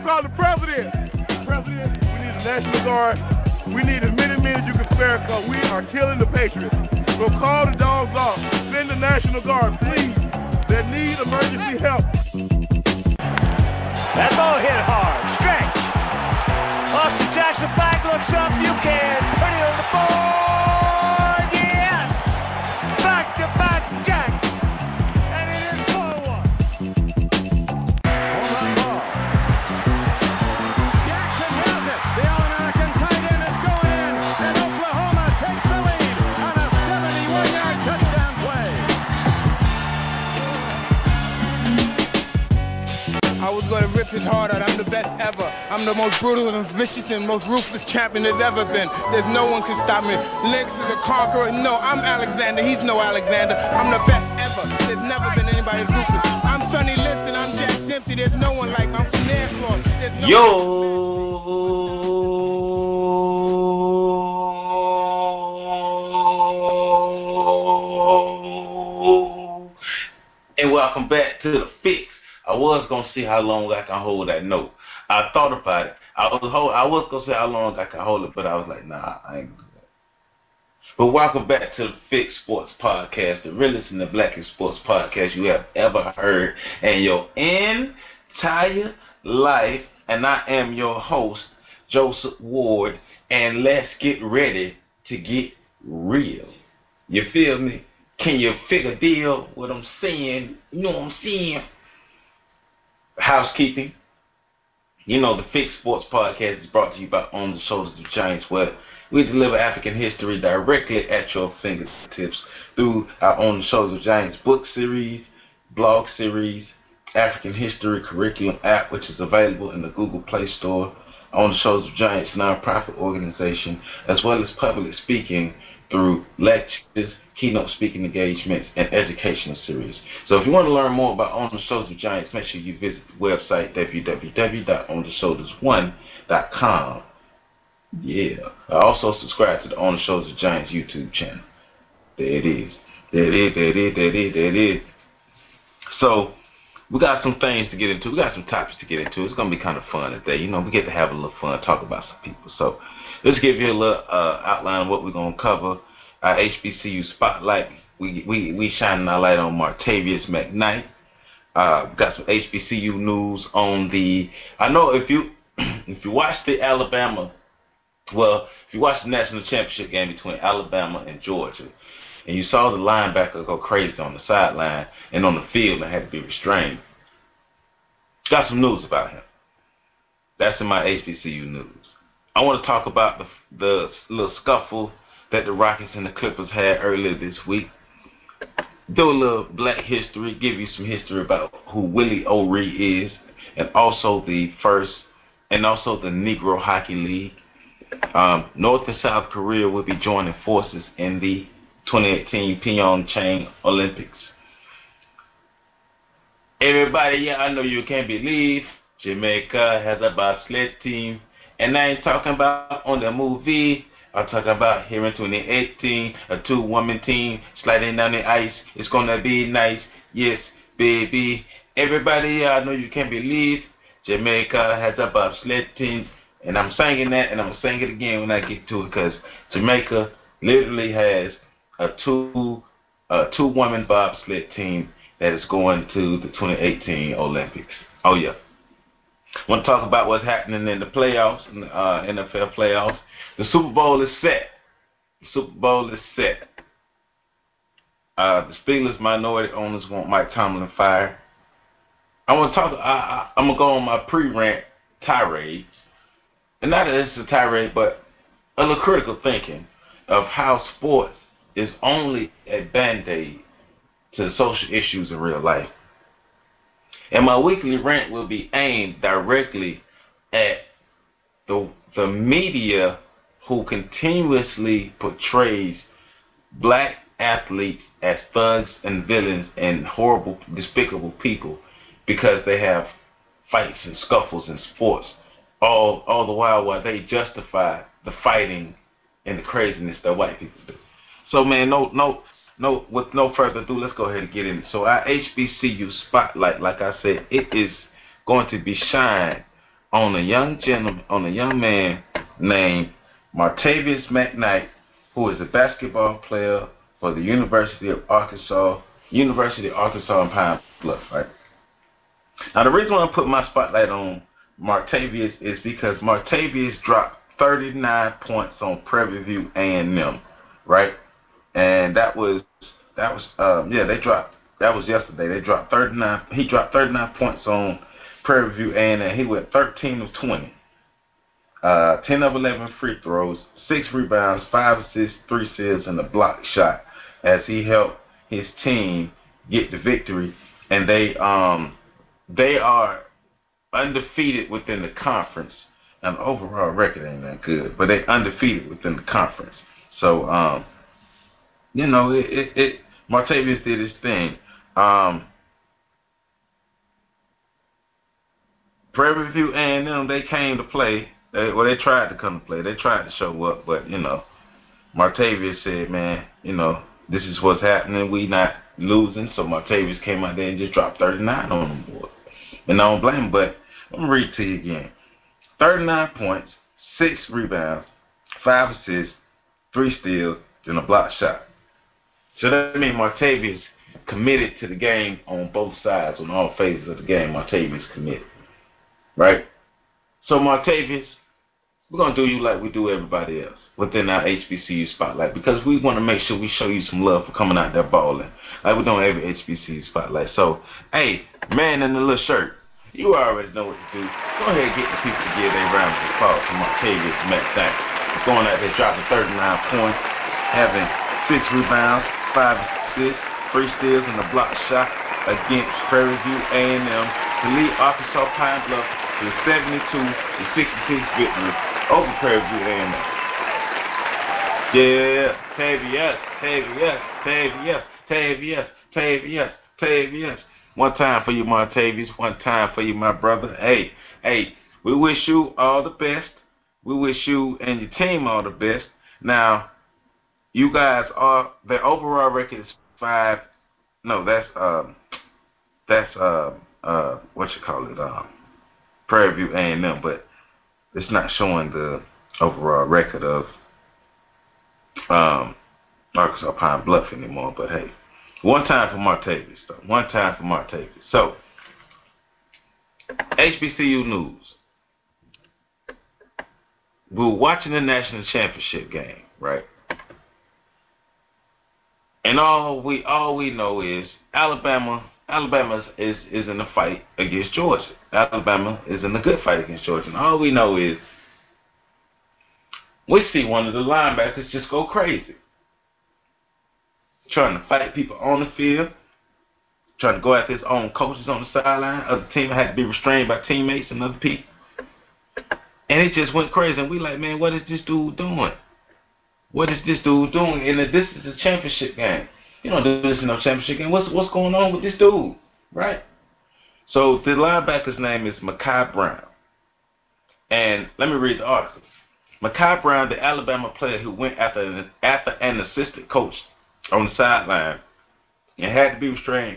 call the president. President, we need a National Guard. We need as many men as you can spare because we are killing the Patriots. So call the dogs off. Send the National Guard, please. They need emergency help. That ball hit hard. Stretch. Austin Jackson back, looks up. You can put it on the board. Yes. Back-to-back Jack. And it is 4-1. Home run ball. Jackson has it. The All-American tight end is going in. And Oklahoma takes the lead on a 71-yard touchdown play. I was going to rip his heart out. I'm the best ever. I'm the most brutal and vicious and most ruthless champion there's ever been. There's no one can stop me. Lex is a conqueror. No, I'm Alexander. He's no Alexander. I'm the best ever. There's never been anybody as ruthless. I'm Sonny Liston. I'm Jack Dempsey. There's no one like me. I'm from Nassau. There's no And welcome back to The Fix. I was going to see how long I can hold that note. I thought about it. I was going to say how long I can hold it, but I was like, nah, I ain't going to do that. But welcome back to The Fix Sports Podcast, the realest and the blackest sports podcast you have ever heard in your entire life. And I am your host, Joseph Ward, and let's get ready to get real. You feel me? Can you figure deal what I'm saying? You know what I'm saying? Housekeeping. You know, the Fix Sports Podcast is brought to you by On the Shoulders of Giants, where we deliver African history directly at your fingertips through our On the Shoulders of Giants book series, blog series, African History Curriculum app, which is available in the Google Play Store, On the Shoulders of Giants nonprofit organization, as well as public speaking through lectures, keynote speaking engagements, and educational series. So if you want to learn more about On the Shoulders of Giants, make sure you visit the website www.ontheshoulders1.com. Yeah. I also subscribe to the On the Shoulders of Giants YouTube channel. There it is. There it is. So we got some things to get into. We got some topics to get into. It's going to be kind of fun today. You know, we get to have a little fun, talk about some people. So let's give you a little outline of what we're going to cover. Our HBCU Spotlight. We shining our light on Martavius McKnight. Got some HBCU news on the... I know if you watch the if you watch the national championship game between Alabama and Georgia, and you saw the linebacker go crazy on the sideline and on the field and had to be restrained, got some news about him. That's in my HBCU news. I want to talk about the little scuffle that the Rockets and the Clippers had earlier this week. Do a little black history, give you some history about who Willie O'Ree is, and also the Negro Hockey League. North and South Korea will be joining forces in the 2018 Pyeongchang Olympics. Everybody, yeah, I know you can't believe Jamaica has a bobsled team. And I ain't talking about on the movie. I'm talking about here in 2018, a 2-woman team sliding down the ice. It's going to be nice. Yes, baby. Everybody, yeah, I know you can't believe Jamaica has a bobsled team. And I'm singing that, and I'm going to sing it again when I get to it, because Jamaica literally has a two-woman bobsled team that is going to the 2018 Olympics. Oh, yeah. I want to talk about what's happening in the playoffs, in the NFL playoffs. The Super Bowl is set. The Steelers minority owners want Mike Tomlin fired. I want to talk. I'm going to go on my pre-rant tirade. And not that it's a tirade, but a little critical thinking of how sports is only a band-aid to social issues in real life. And my weekly rant will be aimed directly at the media who continuously portrays black athletes as thugs and villains and horrible, despicable people because they have fights and scuffles in sports. All the while they justify the fighting and the craziness that white people do. So, man, with no further ado, let's go ahead and get in it. So our HBCU Spotlight, like I said, it is going to be shined on a young man named Martavius McKnight, who is a basketball player for the University of Arkansas in Pine Bluff, right? Now, the reason why I put my spotlight on Martavius is because Martavius dropped 39 points on Prairie View A&M, right? And that was yesterday. They dropped 39. He dropped 39 points on Prairie View A&M. He went 13 of 20. 10 of 11 free throws, 6 rebounds, 5 assists, 3 steals, and a block shot as he helped his team get the victory. And they are undefeated within the conference. And the overall record ain't that good, but they undefeated within the conference. So, Martavius did his thing. Prairie View A&M, they came to play. They tried to come to play. They tried to show up, but, Martavius said, man, this is what's happening. We not losing. So Martavius came out there and just dropped 39 on them boys. And I don't blame him, but let me read to you again. 39 points, 6 rebounds, 5 assists, 3 steals, and a block shot. So that means Martavius committed to the game on both sides, on all phases of the game. Martavius committed, right? So Martavius, we're going to do you like we do everybody else within our HBCU spotlight, because we want to make sure we show you some love for coming out there balling like we're doing every HBCU spotlight. So, hey, man in the little shirt, you already know what to do. Go ahead and get the people to give their round of applause for Martavius McKnight. Going out there dropping 39 points, having 6 rebounds, 5 assists, 3 steals, and a block shot against Prairie View A&M to lead Arkansas Pine Bluff to a 72-66 victory over Prairie View A&M. Yeah, Tavius. One time for you, Martavius. One time for you, my brother. Hey, we wish you all the best. We wish you and your team all the best. Now, you guys the overall record is 5. No, that's Prairie View A&M, but it's not showing the overall record of Arkansas Pine Bluff anymore. But hey, one time for Martavius, though. One time for Martavius. So, HBCU news. We were watching the national championship game, right? And all we know is Alabama is in a fight against Georgia. Alabama is in a good fight against Georgia. And all we know is we see one of the linebackers just go crazy, trying to fight people on the field, trying to go after his own coaches on the sideline. Other team had to be restrained by teammates and other people. And it just went crazy. And we like, man, what is this dude doing? What is this dude doing? And this is a championship game. You don't do this in no championship game. What's going on with this dude, right? So the linebacker's name is Mekhi Brown. And let me read the article. Mekhi Brown, the Alabama player who went after an assistant coach on the sideline and had to be restrained.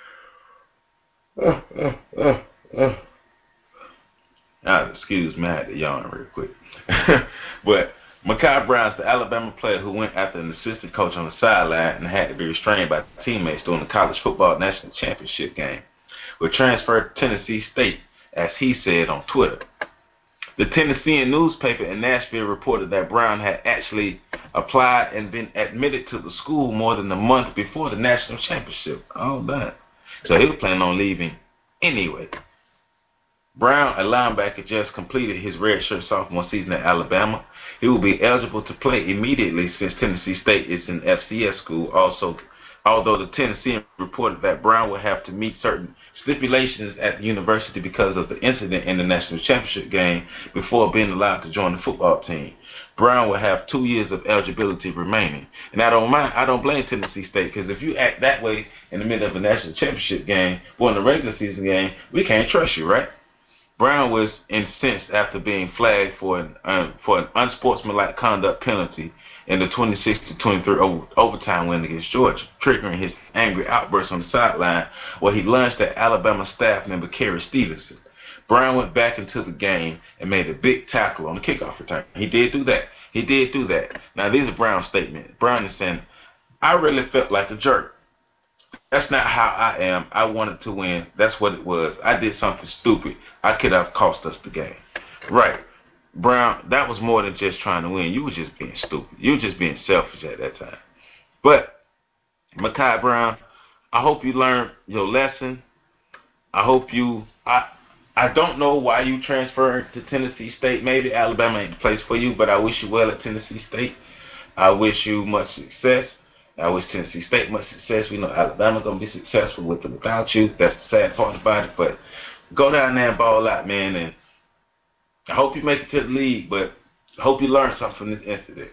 Excuse me, I had to yawn real quick. But Mekhi Brown's the Alabama player who went after an assistant coach on the sideline and had to be restrained by teammates during the college football national championship game, was transferred to Tennessee State, as he said on Twitter. The Tennessean newspaper in Nashville reported that Brown had actually applied and been admitted to the school more than a month before the national championship. Oh, that. So he was planning on leaving anyway. Brown, a linebacker, just completed his redshirt sophomore season at Alabama. He will be eligible to play immediately since Tennessee State is an FCS school. Also, although the Tennessean reported that Brown will have to meet certain stipulations at the university because of the incident in the national championship game before being allowed to join the football team. Brown will have 2 years of eligibility remaining. And I don't blame Tennessee State, because if you act that way in the middle of a national championship game or in a regular season game, we can't trust you, right? Brown was incensed after being flagged for an unsportsmanlike conduct penalty in the 26-23 overtime win against Georgia, triggering his angry outburst on the sideline where he lunged at Alabama staff member Kerry Stevenson. Brown went back into the game and made a big tackle on the kickoff return. He did do that. Now, these are Brown's statements. Brown is saying, I really felt like a jerk. That's not how I am. I wanted to win. That's what it was. I did something stupid. I could have cost us the game. Right. Brown, that was more than just trying to win. You were just being stupid. You were just being selfish at that time. But, Mekhi Brown, I hope you learned your lesson. I hope I don't know why you transferred to Tennessee State. Maybe Alabama ain't the place for you, but I wish you well at Tennessee State. I wish you much success. I wish Tennessee State much success. We know Alabama's going to be successful with or without you. That's the sad part about it. But go down there and ball out, man. And I hope you make it to the league, but I hope you learn something from this incident.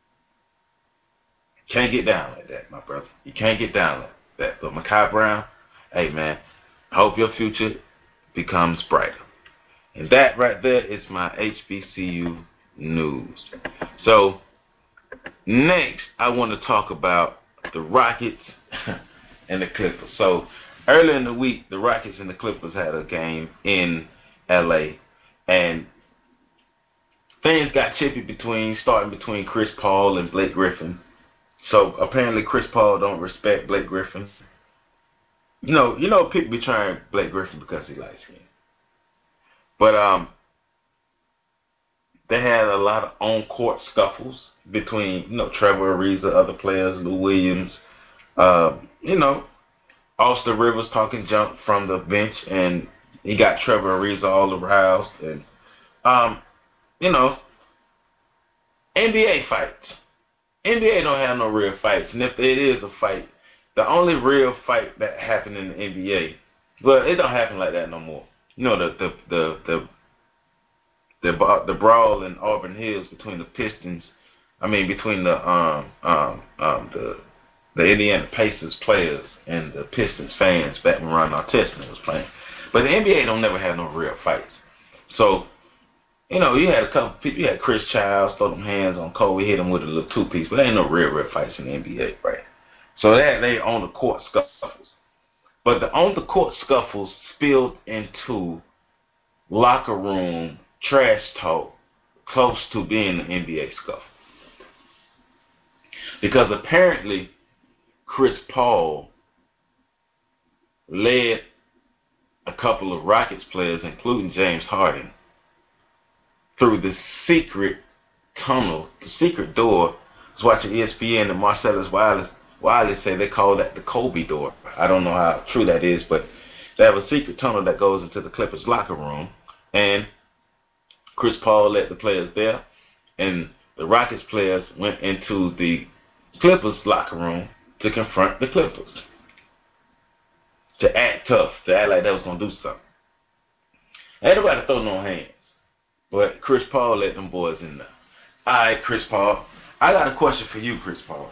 You can't get down like that, my brother. You can't get down like that. But Mekhi Brown, hey, man, I hope your future becomes brighter. And that right there is my HBCU news. So, next, I want to talk about the Rockets and the Clippers. So, earlier in the week, the Rockets and the Clippers had a game in L.A., and things got chippy starting between Chris Paul and Blake Griffin. So, apparently, Chris Paul don't respect Blake Griffin. You know, people be trying Blake Griffin because he likes him. But they had a lot of on-court scuffles between, Trevor Ariza, other players, Lou Williams, Austin Rivers talking junk from the bench, and he got Trevor Ariza all aroused. And, NBA fights. NBA don't have no real fights, and if it is a fight, the only real fight that happened in the NBA, well, it don't happen like that no more. The brawl in Auburn Hills between the Pistons, between the Indiana Pacers players and the Pistons fans back when Ron Artest was playing. But the NBA don't never have no real fights. So, you had a couple people. You had Chris Childs throw them hands on Kobe, hit him with a little two-piece, but there ain't no real fights in the NBA, right? So they on the court scuffles. But the on the court scuffles spilled into locker room trash talk close to being an NBA scuffle. Because apparently Chris Paul led a couple of Rockets players, including James Harden, through the secret tunnel, the secret door. I was watching ESPN and Marcellus Wiley say they call that the Kobe door. I don't know how true that is, but they have a secret tunnel that goes into the Clippers locker room, and Chris Paul led the players there, and the Rockets players went into the Clippers locker room to confront the Clippers, to act tough, to act like they was going to do something. Ain't nobody throw no hands, but Chris Paul let them boys in there. All right, Chris Paul, I got a question for you, Chris Paul.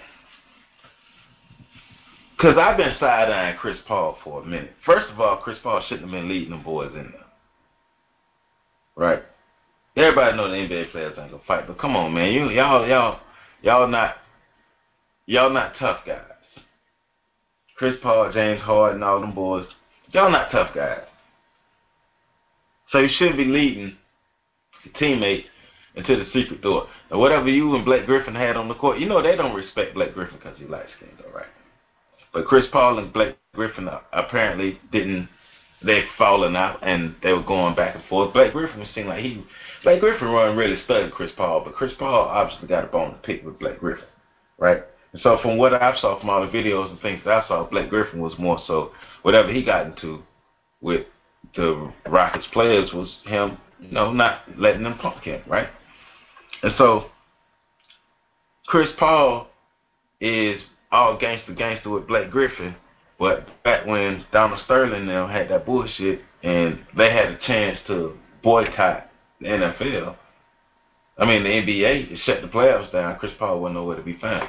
Because I've been side-eyeing Chris Paul for a minute. First of all, Chris Paul shouldn't have been leading them boys in there. Right? Everybody know the NBA players ain't gonna fight, but come on, man. Y'all not tough guys. Chris Paul, James Harden, all them boys, y'all not tough guys. So you shouldn't be leading your teammate into the secret door. Now, whatever you and Blake Griffin had on the court, they don't respect Blake Griffin because he light skinned, all right? But Chris Paul and Blake Griffin apparently didn't. They've fallen out, and they were going back and forth. Blake Griffin seemed like Blake Griffin wasn't really studying Chris Paul, but Chris Paul obviously got a bone to pick with Blake Griffin, right? And so from what I saw, from all the videos and things that I saw, Blake Griffin was more so whatever he got into with the Rockets players was him, not letting them punk him, right? And so Chris Paul is all gangster with Blake Griffin, but back when Donald Sterling and them had that bullshit and they had a chance to boycott the NFL, the NBA, to shut the playoffs down, Chris Paul wasn't nowhere to be found.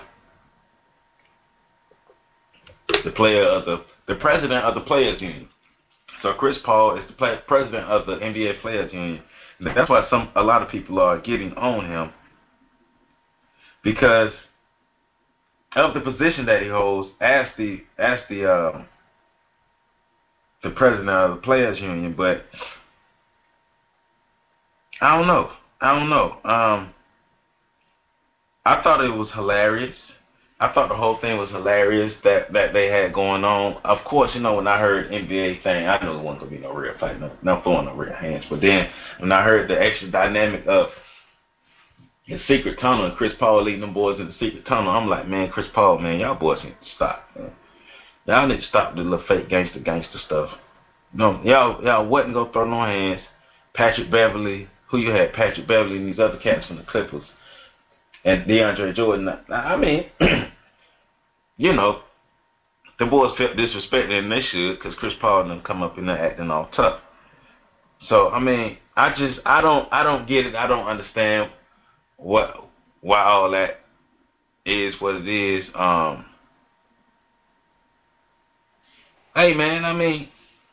The president of the Players Union. So Chris Paul is the president of the NBA Players Union. And that's why a lot of people are getting on him, because of the position that he holds as the president of the Players Union. But I don't know. I thought it was hilarious. I thought the whole thing was hilarious that they had going on. Of course, when I heard NBA thing, I knew it wasn't gonna be no real fight, no throwing no real hands. But then when I heard the extra dynamic of the secret tunnel and Chris Paul leading them boys in the secret tunnel, I'm like, man, Chris Paul, man, y'all boys need to stop, man. Y'all need to stop the little fake gangster stuff. No, y'all wasn't gonna throw no hands. Patrick Beverly, who you had? Patrick Beverly and these other cats from the Clippers, and DeAndre Jordan. I mean, the boys felt disrespected, and they should, because Chris Paul done come up in there acting all tough. So I mean, I don't get it. I don't understand why all that is what it is. Hey man, I mean,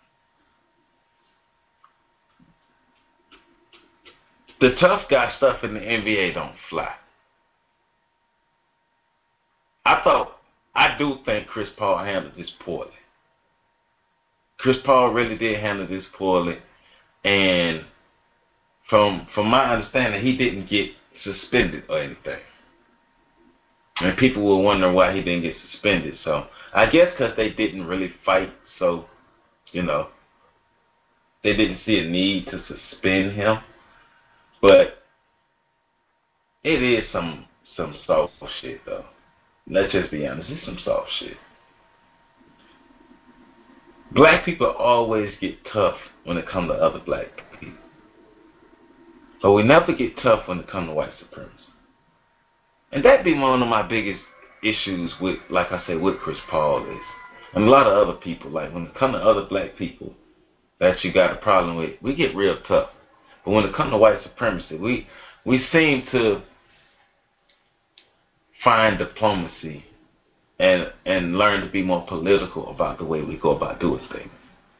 the tough guy stuff in the NBA don't fly. I do think Chris Paul handled this poorly. Chris Paul really did handle this poorly, and from my understanding, he didn't get suspended or anything. And people will wonder why he didn't get suspended. So I guess because they didn't really fight, so they didn't see a need to suspend him. But it is some soft shit though. Let's just be honest, it's some soft shit. Black people always get tough when it comes to other black people. But we never get tough when it comes to white supremacy. And that be one of my biggest issues with, like I said, with Chris Paul is. And a lot of other people, like when it comes to other black people that you got a problem with, we get real tough. But when it comes to white supremacy, we seem to find diplomacy and learn to be more political about the way we go about doing things.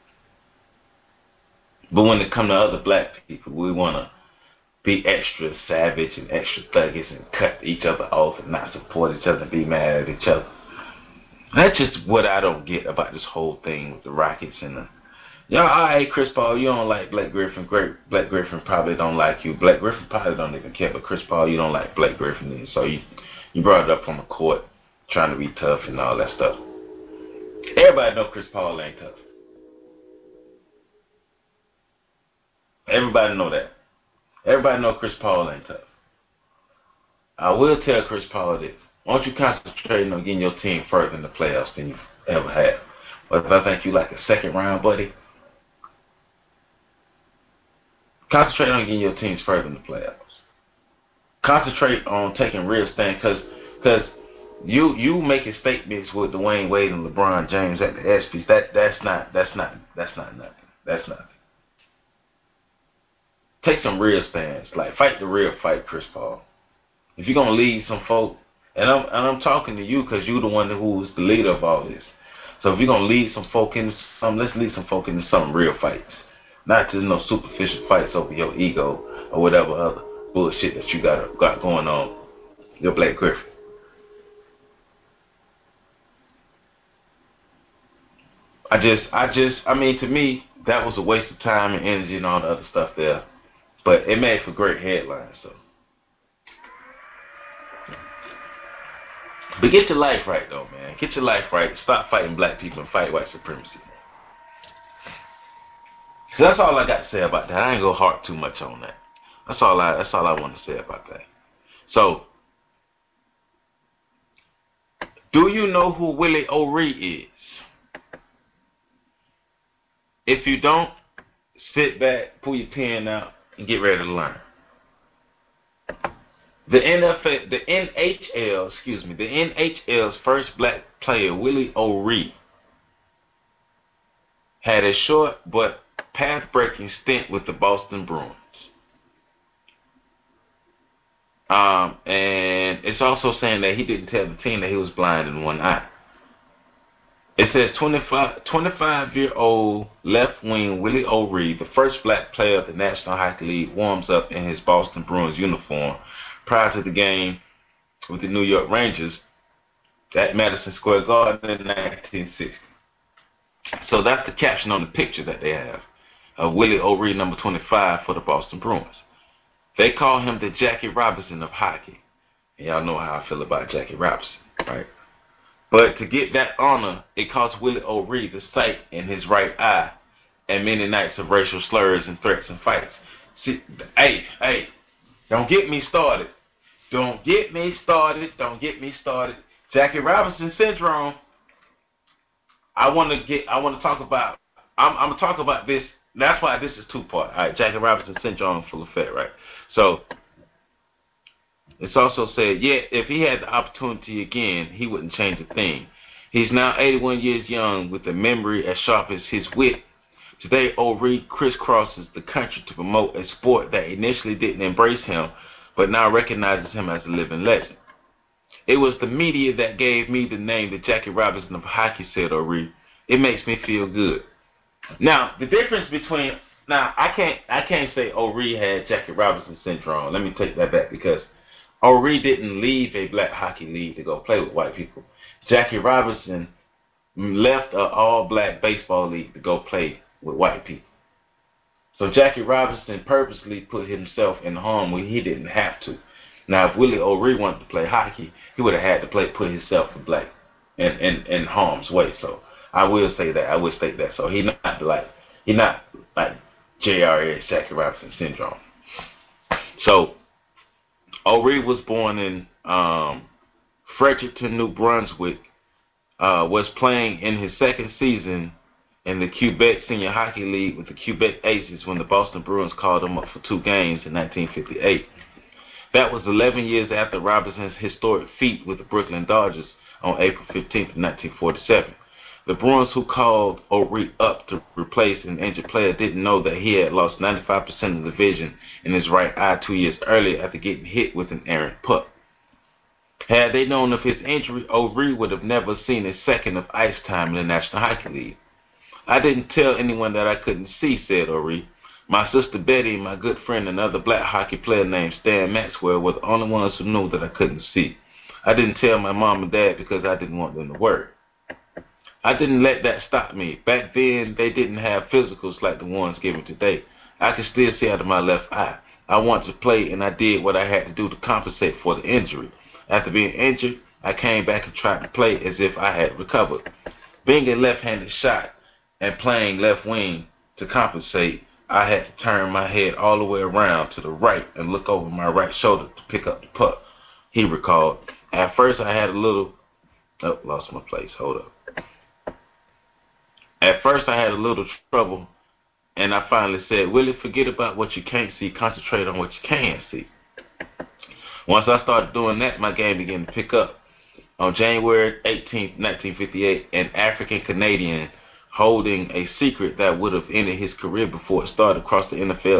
But when it comes to other black people, we want to be extra savage and extra thuggish and cut each other off and not support each other and be mad at each other. That's just what I don't get about this whole thing with the Rockets and the... Alright, Chris Paul, you don't like Blake Griffin. Blake Griffin probably don't like you. Blake Griffin probably don't even care, but Chris Paul, you don't like Blake Griffin. So you brought it up on the court, trying to be tough and all that stuff. Everybody know Chris Paul ain't tough. Everybody know that. Everybody know Chris Paul ain't tough. I will tell Chris Paul this. Why don't you concentrate on getting your team further in the playoffs than you ever have? But if I think you like a second round, buddy, concentrate on getting your teams further in the playoffs. Concentrate on taking real stands, because you making statements with Dwayne Wade and LeBron James at the ESPYs. That's not nothing. That's nothing. Take some real stands. Like, fight the real fight, Chris Paul. If you're gonna lead some folk, and I'm talking to you because you're the one who's the leader of all this. So if you're gonna lead some folk into something, let's lead some folk into some real fights, not just no superficial fights over your ego or whatever other bullshit that you got going on. Your Blake Griffin. I mean, to me, that was a waste of time and energy and all the other stuff there. But it made for great headlines, so. But get your life right, though, man. Get your life right. Stop fighting black people and fight white supremacy. So that's all I got to say about that. I ain't gonna harp too much on that. That's all I want to say about that. So, do you know who Willie O'Ree is? If you don't, sit back, pull your pen out, and get ready to learn. The NHL's first black player, Willie O'Ree, had a short but path-breaking stint with the Boston Bruins. And it's also saying that he didn't tell the team that he was blind in one eye. It says 25-year-old left wing Willie O'Ree, the first black player of the National Hockey League, warms up in his Boston Bruins uniform prior to the game with the New York Rangers at Madison Square Garden in 1960. So that's the caption on the picture that they have of Willie O'Ree, number 25, for the Boston Bruins. They call him the Jackie Robinson of hockey. And y'all know how I feel about Jackie Robinson, right? But to get that honor, it cost Willie O'Ree the sight in his right eye and many nights of racial slurs and threats and fights. See, hey, don't get me started. Don't get me started. Jackie Robinson syndrome. I want to talk about. I'm gonna talk about this. That's why this is two-part. All right, Jackie Robinson syndrome, full effect, right? So it's also said, yeah, if he had the opportunity again, he wouldn't change a thing. He's now 81 years young with a memory as sharp as his wit. Today, O'Ree crisscrosses the country to promote a sport that initially didn't embrace him, but now recognizes him as a living legend. It was the media that gave me the name the Jackie Robinson of hockey, said O'Ree. It makes me feel good. Now, the difference between I can't say O'Ree had Jackie Robinson syndrome. Let me take that back because O'Ree didn't leave a black hockey league to go play with white people. Jackie Robinson left an all-black baseball league to go play with white people. So Jackie Robinson purposely put himself in harm when he didn't have to. Now, if Willie O'Ree wanted to play hockey, he would have had to put himself in harm's way. So I will say that. I will state that. So he's not like JRS, Jackie Robinson syndrome. So O'Ree was born in Fredericton, New Brunswick. Was playing in his second season in the Quebec Senior Hockey League with the Quebec Aces when the Boston Bruins called him up for 2 games in 1958. That was 11 years after Robinson's historic feat with the Brooklyn Dodgers on April 15th, 1947. The Bruins, who called O'Ree up to replace an injured player, didn't know that he had lost 95% of the vision in his right eye 2 years earlier after getting hit with an errant puck. Had they known of his injury, O'Ree would have never seen a second of ice time in the National Hockey League. I didn't tell anyone that I couldn't see, said O'Ree. My sister Betty and my good friend, another black hockey player named Stan Maxwell, were the only ones who knew that I couldn't see. I didn't tell my mom and dad because I didn't want them to worry. I didn't let that stop me. Back then, they didn't have physicals like the ones given today. I could still see out of my left eye. I wanted to play, and I did what I had to do to compensate for the injury. After being injured, I came back and tried to play as if I had recovered. Being a left-handed shot and playing left wing to compensate, I had to turn my head all the way around to the right and look over my right shoulder to pick up the puck, he recalled. At first, I had a little... Oh, lost my place. Hold up. At first, I had a little trouble, and I finally said, Willie, forget about what you can't see. Concentrate on what you can see. Once I started doing that, my game began to pick up. On January 18, 1958, an African Canadian holding a secret that would have ended his career before it started crossed the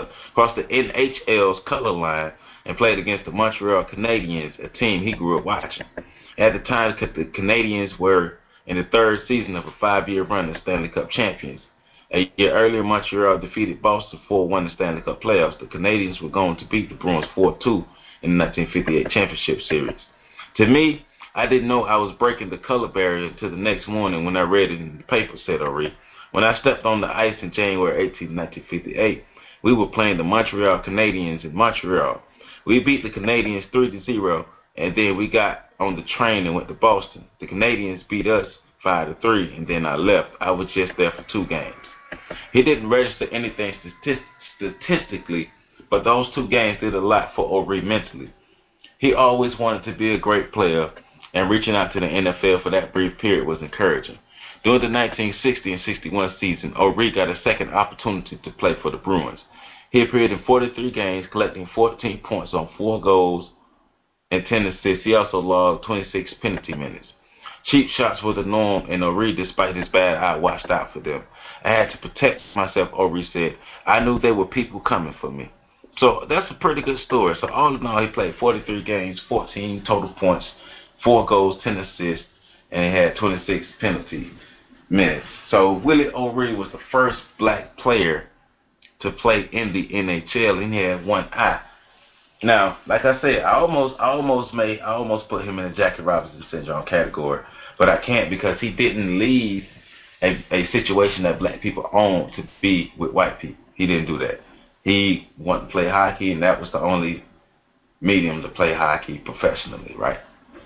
NHL's color line and played against the Montreal Canadiens, a team he grew up watching. At the time, the Canadiens were in the third season of a 5-year run as Stanley Cup champions. A year earlier, Montreal defeated Boston 4-1 in the Stanley Cup playoffs. The Canadiens were going to beat the Bruins 4-2 in the 1958 championship series. To me, I didn't know I was breaking the color barrier until the next morning when I read it in the paper, said O'Ree. When I stepped on the ice in January 18, 1958, we were playing the Montreal Canadiens in Montreal. We beat the Canadiens 3-0, and then we got on the train and went to Boston. The Canadiens beat us 5-3, and then I left. I was just there for 2 games. He didn't register anything statistically, but those 2 games did a lot for O'Ree mentally. He always wanted to be a great player, and reaching out to the NFL for that brief period was encouraging. During the 1960 and 61 season, O'Ree got a second opportunity to play for the Bruins. He appeared in 43 games, collecting 14 points on 4 goals and 10 assists. He also logged 26 penalty minutes. Cheap shots were the norm, and O'Ree, despite his bad eye, watched out for them. I had to protect myself, O'Ree said. I knew there were people coming for me. So that's a pretty good story. So all in all, he played 43 games, 14 total points, 4 goals, 10 assists, and he had 26 penalty minutes. So Willie O'Ree was the first black player to play in the NHL, and he had 1 eye. Now, like I said, I almost put him in the Jackie Robinson syndrome category, but I can't because he didn't leave a situation that black people own to be with white people. He didn't do that. he wanted to play hockey, and that was the only medium to play hockey professionally, right?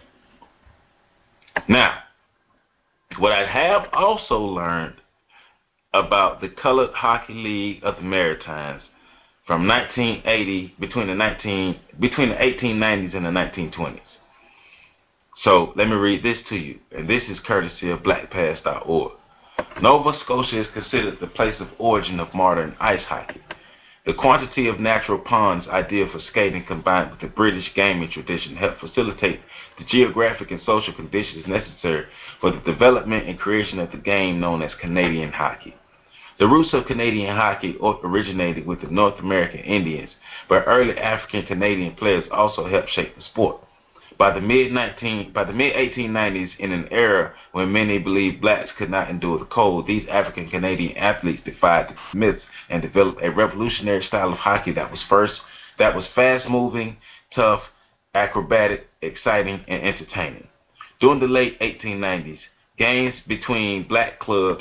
Now, what I have also learned about the Colored Hockey League of the Maritimes from 1980, between the 1890s and the 1920s. So let me read this to you, and this is courtesy of blackpass.org. Nova Scotia is considered the place of origin of modern ice hockey. The quantity of natural ponds ideal for skating combined with the British gaming tradition helped facilitate the geographic and social conditions necessary for the development and creation of the game known as Canadian hockey. The roots of Canadian hockey originated with the North American Indians, but early African Canadian players also helped shape the sport. By the mid-1890s, in an era when many believed blacks could not endure the cold, these African Canadian athletes defied the myths and developed a revolutionary style of hockey that was fast-moving, tough, acrobatic, exciting, and entertaining. During the late 1890s, games between black club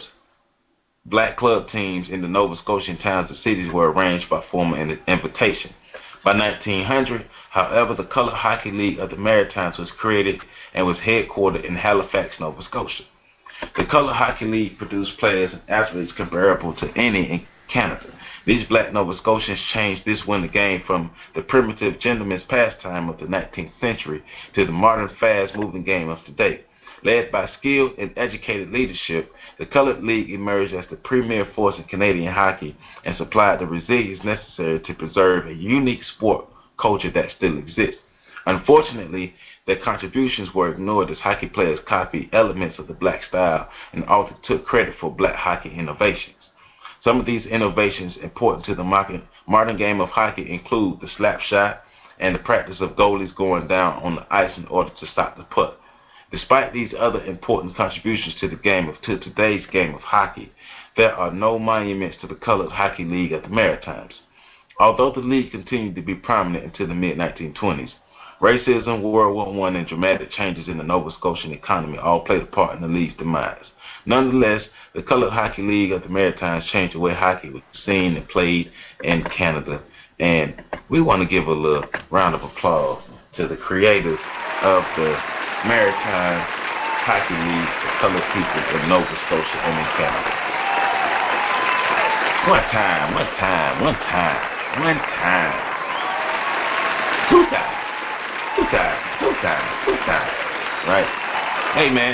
teams in the Nova Scotian towns and cities were arranged by formal invitation. By 1900, however, the Colored Hockey League of the Maritimes was created and was headquartered in Halifax, Nova Scotia. The Colored Hockey League produced players and athletes comparable to any in Canada. These black Nova Scotians changed this winter game from the primitive gentleman's pastime of the 19th century to the modern fast-moving game of today. Led by skilled and educated leadership, the Colored League emerged as the premier force in Canadian hockey and supplied the resilience necessary to preserve a unique sport culture that still exists. Unfortunately, their contributions were ignored as hockey players copied elements of the black style and often took credit for black hockey innovations. Some of these innovations important to the modern game of hockey include the slap shot and the practice of goalies going down on the ice in order to stop the puck. Despite these other important contributions to today's game of hockey, there are no monuments to the Colored Hockey League of the Maritimes. Although the league continued to be prominent until the mid-1920s, racism, World War I, and dramatic changes in the Nova Scotian economy all played a part in the league's demise. Nonetheless, the Colored Hockey League of the Maritimes changed the way hockey was seen and played in Canada. And we want to give a little round of applause to the creators of the Maritime Hockey League for colored people in Nova Scotia and in Canada. One time. Two times. Right? Hey, man.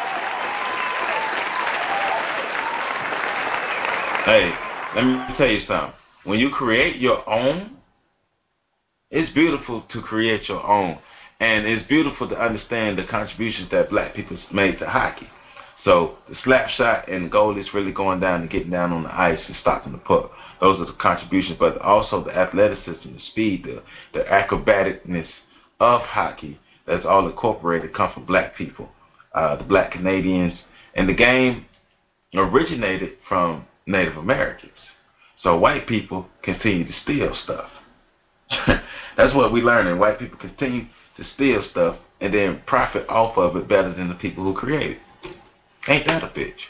Hey, let me tell you something. When you create your own, it's beautiful to create your own. And it's beautiful to understand the contributions that black people made to hockey. So the slap shot and goalies really going down and getting down on the ice and stopping the puck. Those are the contributions, but also the athleticism, the speed, the acrobaticness of hockey that's all incorporated come from black people, the black Canadians. And the game originated from Native Americans. So white people continue to steal stuff. That's what we learn. And white people continue to steal stuff and then profit off of it better than the people who create it. Ain't that a bitch?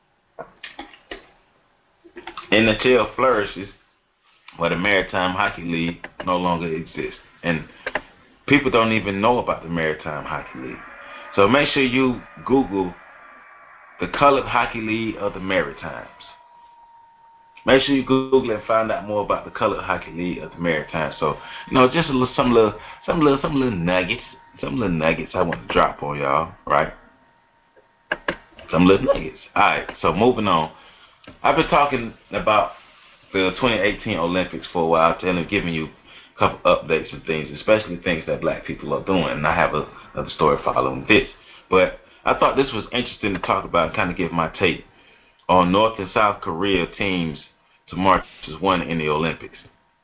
NHL flourishes where the Maritime Hockey League no longer exists. And people don't even know about the Maritime Hockey League. So make sure you Google the Colored Hockey League of the Maritimes. Make sure you Google and find out more about the Colored Hockey League of the Maritimes. So, just some little nuggets I want to drop on y'all, right? Some little nuggets. All right. So moving on, I've been talking about the 2018 Olympics for a while, giving you a couple updates and things, especially things that black people are doing. And I have another story following this, but I thought this was interesting to talk about and kind of give my take on North and South Korea teams to march as one in the Olympics.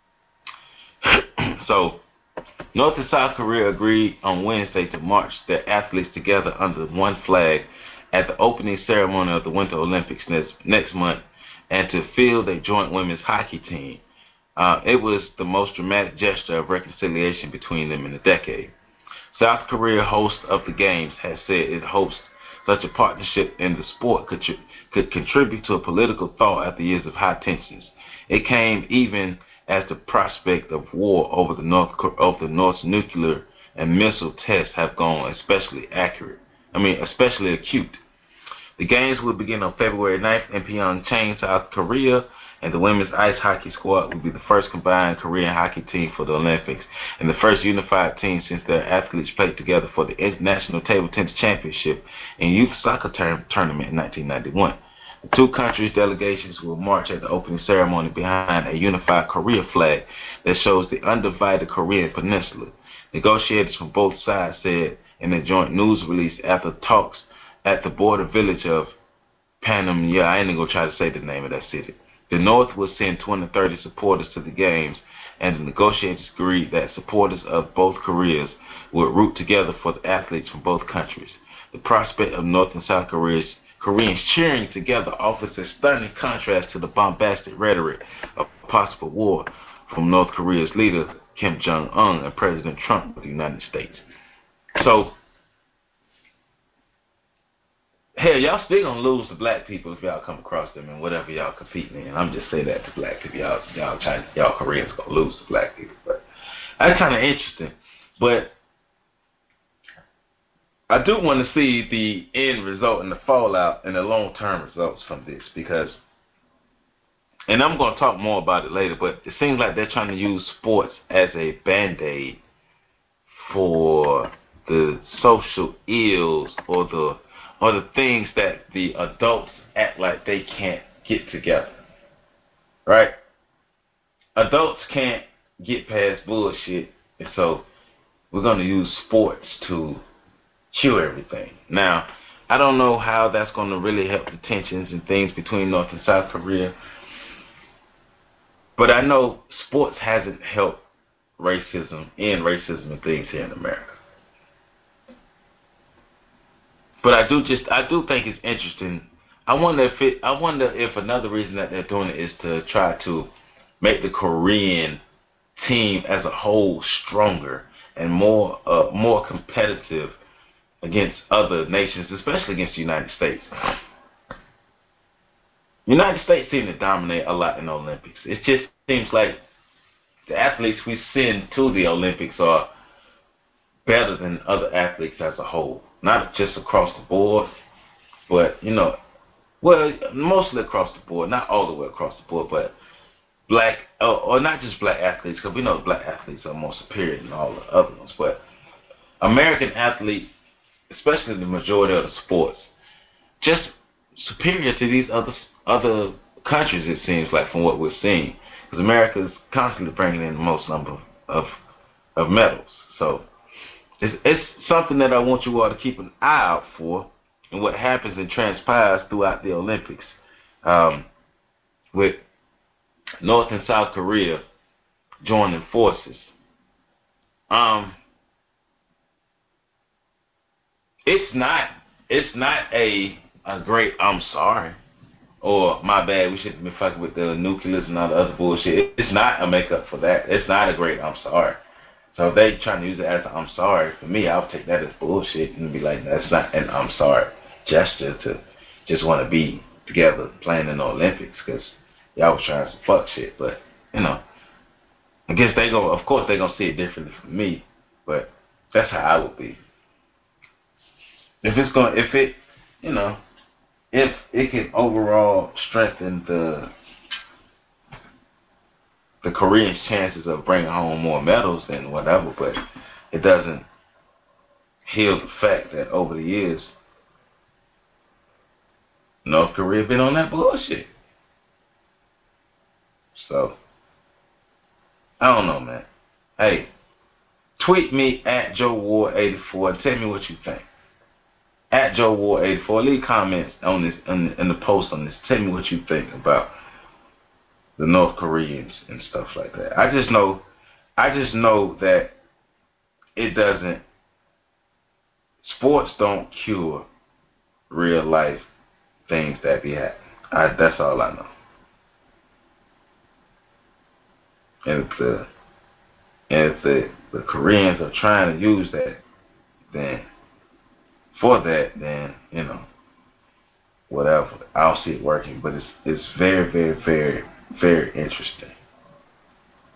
So, North and South Korea agreed on Wednesday to march their athletes together under one flag at the opening ceremony of the Winter Olympics next month and to field a joint women's hockey team. It was the most dramatic gesture of reconciliation between them in a decade. South Korea, host of the Games, has said it hopes such a partnership in the sport could contribute to a political thaw after years of high tensions. It came even as the prospect of war over the North's nuclear and missile tests have gone especially acute. The games will begin on February 9th in Pyeongchang, South Korea, and the women's ice hockey squad will be the first combined Korean hockey team for the Olympics and the first unified team since their athletes played together for the International Table Tennis Championship and Youth Soccer Tournament in 1991. The two countries' delegations will march at the opening ceremony behind a unified Korea flag that shows the undivided Korean peninsula. Negotiators from both sides said in a joint news release after talks at the border village of Panmunjom. I ain't gonna try to say the name of that city. The North will send 230 supporters to the games, and the negotiators agreed that supporters of both Koreas would root together for the athletes from both countries. The prospect of North and South Koreans cheering together offers a stunning contrast to the bombastic rhetoric of possible war from North Korea's leader Kim Jong-un and President Trump of the United States. So, hell, y'all still gonna lose to black people if y'all come across them in whatever y'all competing in. I'm just saying that to black people. Y'all Koreans gonna lose to black people. But that's kind of interesting. But I do want to see the end result and the fallout and the long-term results from this because, and I'm going to talk more about it later, but it seems like they're trying to use sports as a band-aid for the social ills or the things that the adults act like they can't get together, right? Adults can't get past bullshit, and so we're going to use sports to cure everything. Now, I don't know how that's going to really help the tensions and things between North and South Korea, but I know sports hasn't helped racism and things here in America. But I do think it's interesting. I wonder if another reason that they're doing it is to try to make the Korean team as a whole stronger and more competitive against other nations, especially against the United States. The United States seem to dominate a lot in the Olympics. It just seems like the athletes we send to the Olympics are better than other athletes as a whole. Not just across the board, but, mostly across the board. Not all the way across the board, but black, or not just black athletes, because we know black athletes are more superior than all the other ones, but American athletes, especially the majority of the sports, just superior to these other countries, it seems like, from what we're seeing. Because America is constantly bringing in the most number of medals. So it's something that I want you all to keep an eye out for and what happens and transpires throughout the Olympics with North and South Korea joining forces. It's not a great I'm sorry or my bad, we shouldn't be fucking with the nucleus and all the other bullshit. It's not a makeup for that. It's not a great I'm sorry. So if they trying to use it as an I'm sorry, for me, I'll take that as bullshit and be like, that's not an I'm sorry gesture to just want to be together playing in the Olympics because y'all was trying some fuck shit. But, I guess of course they gonna see it differently from me, but that's how I would be. If it can overall strengthen the Koreans' chances of bringing home more medals, then whatever, but it doesn't heal the fact that over the years, North Korea been on that bullshit. So, I don't know, man. Hey, tweet me at JoeWard84 and tell me what you think. At JoeWard84, leave comments on this in the post on this. Tell me what you think about the North Koreans and stuff like that. I just know that it doesn't. Sports don't cure real life things that be happening. That's all I know. And if the Koreans are trying to use that, then whatever. I'll see it working, but it's very, very, very, very interesting.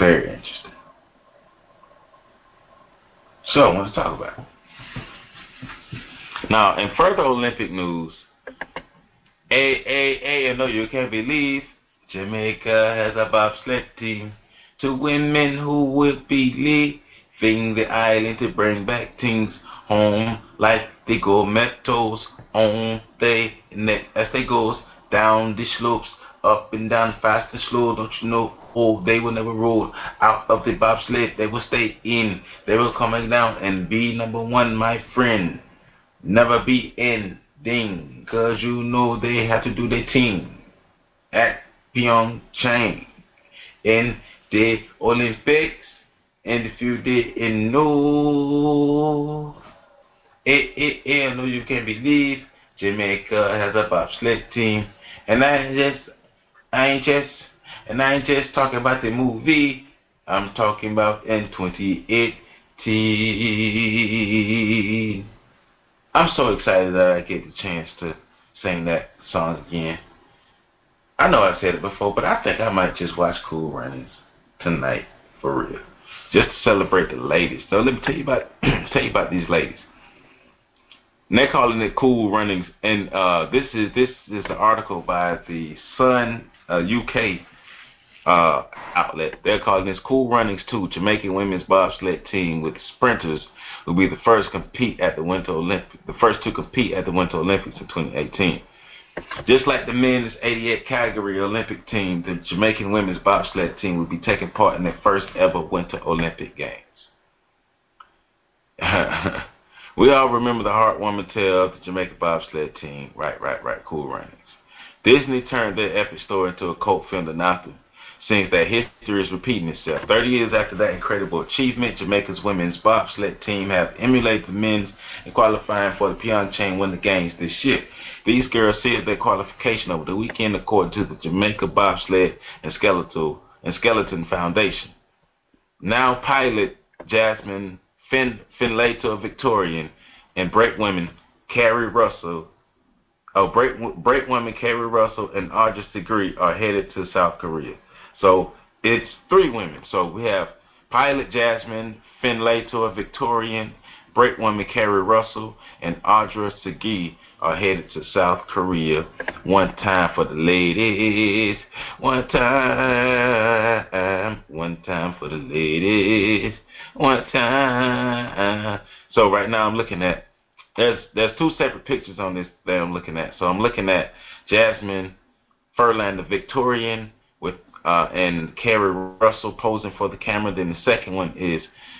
Very interesting. So I want to talk about it. Now, in further Olympic news, I know you can't believe Jamaica has a bobsled team. To women who would be leaving the island to bring back things home, like the gold medals on their neck as they goes down the slopes, up and down, fast and slow. Don't you know? Oh, they will never roll out of the bobsled. They will stay in. They will come down and be number one, my friend. Never be ending, cause you know they have to do their thing at Pyeongchang in the Olympics. And if you didn't know, I know you can't believe Jamaica has a bobsled team. And I ain't just talking about the movie. I'm talking about in 2018. I'm so excited that I get the chance to sing that song again. I know I've said it before, but I think I might just watch Cool Runnings tonight, for real. Just to celebrate the ladies. So let me tell you about these ladies. And they're calling it Cool Runnings, and this is an article by the Sun UK outlet. They're calling this Cool Runnings 2. Jamaican women's bobsled team with sprinters will be the first to compete at the Winter Olympics. The first to compete at the Winter Olympics in 2018. Just like the men's 88 Calgary Olympic team, the Jamaican women's bobsled team will be taking part in their first ever Winter Olympic Games. We all remember the heartwarming tale of the Jamaican bobsled team. Right. Cool Runnings. Disney turned their epic story into a cult film that now seems that history is repeating itself. 30 years after that incredible achievement, Jamaica's women's bobsled team have emulated the men's in qualifying for the Pyeongchang Winter Games this year. These girls sealed their qualification over the weekend according to the Jamaica Bobsled and Skeleton Foundation. Now pilot Jasmine Finlaytor Victorian and brakewoman Carrie Russell and Audrey Segre are headed to South Korea. So it's 3 women. So we have pilot Jasmine Finlaytor Victorian, brakewoman Carrie Russell, and Audrey Segre are headed to South Korea. One time for the ladies. One time for the ladies. One time. So right now I'm looking at there's 2 separate pictures on this that I'm looking at. So I'm looking at Jasmine Furlander Victorian with and Carrie Russell posing for the camera. Then the second one is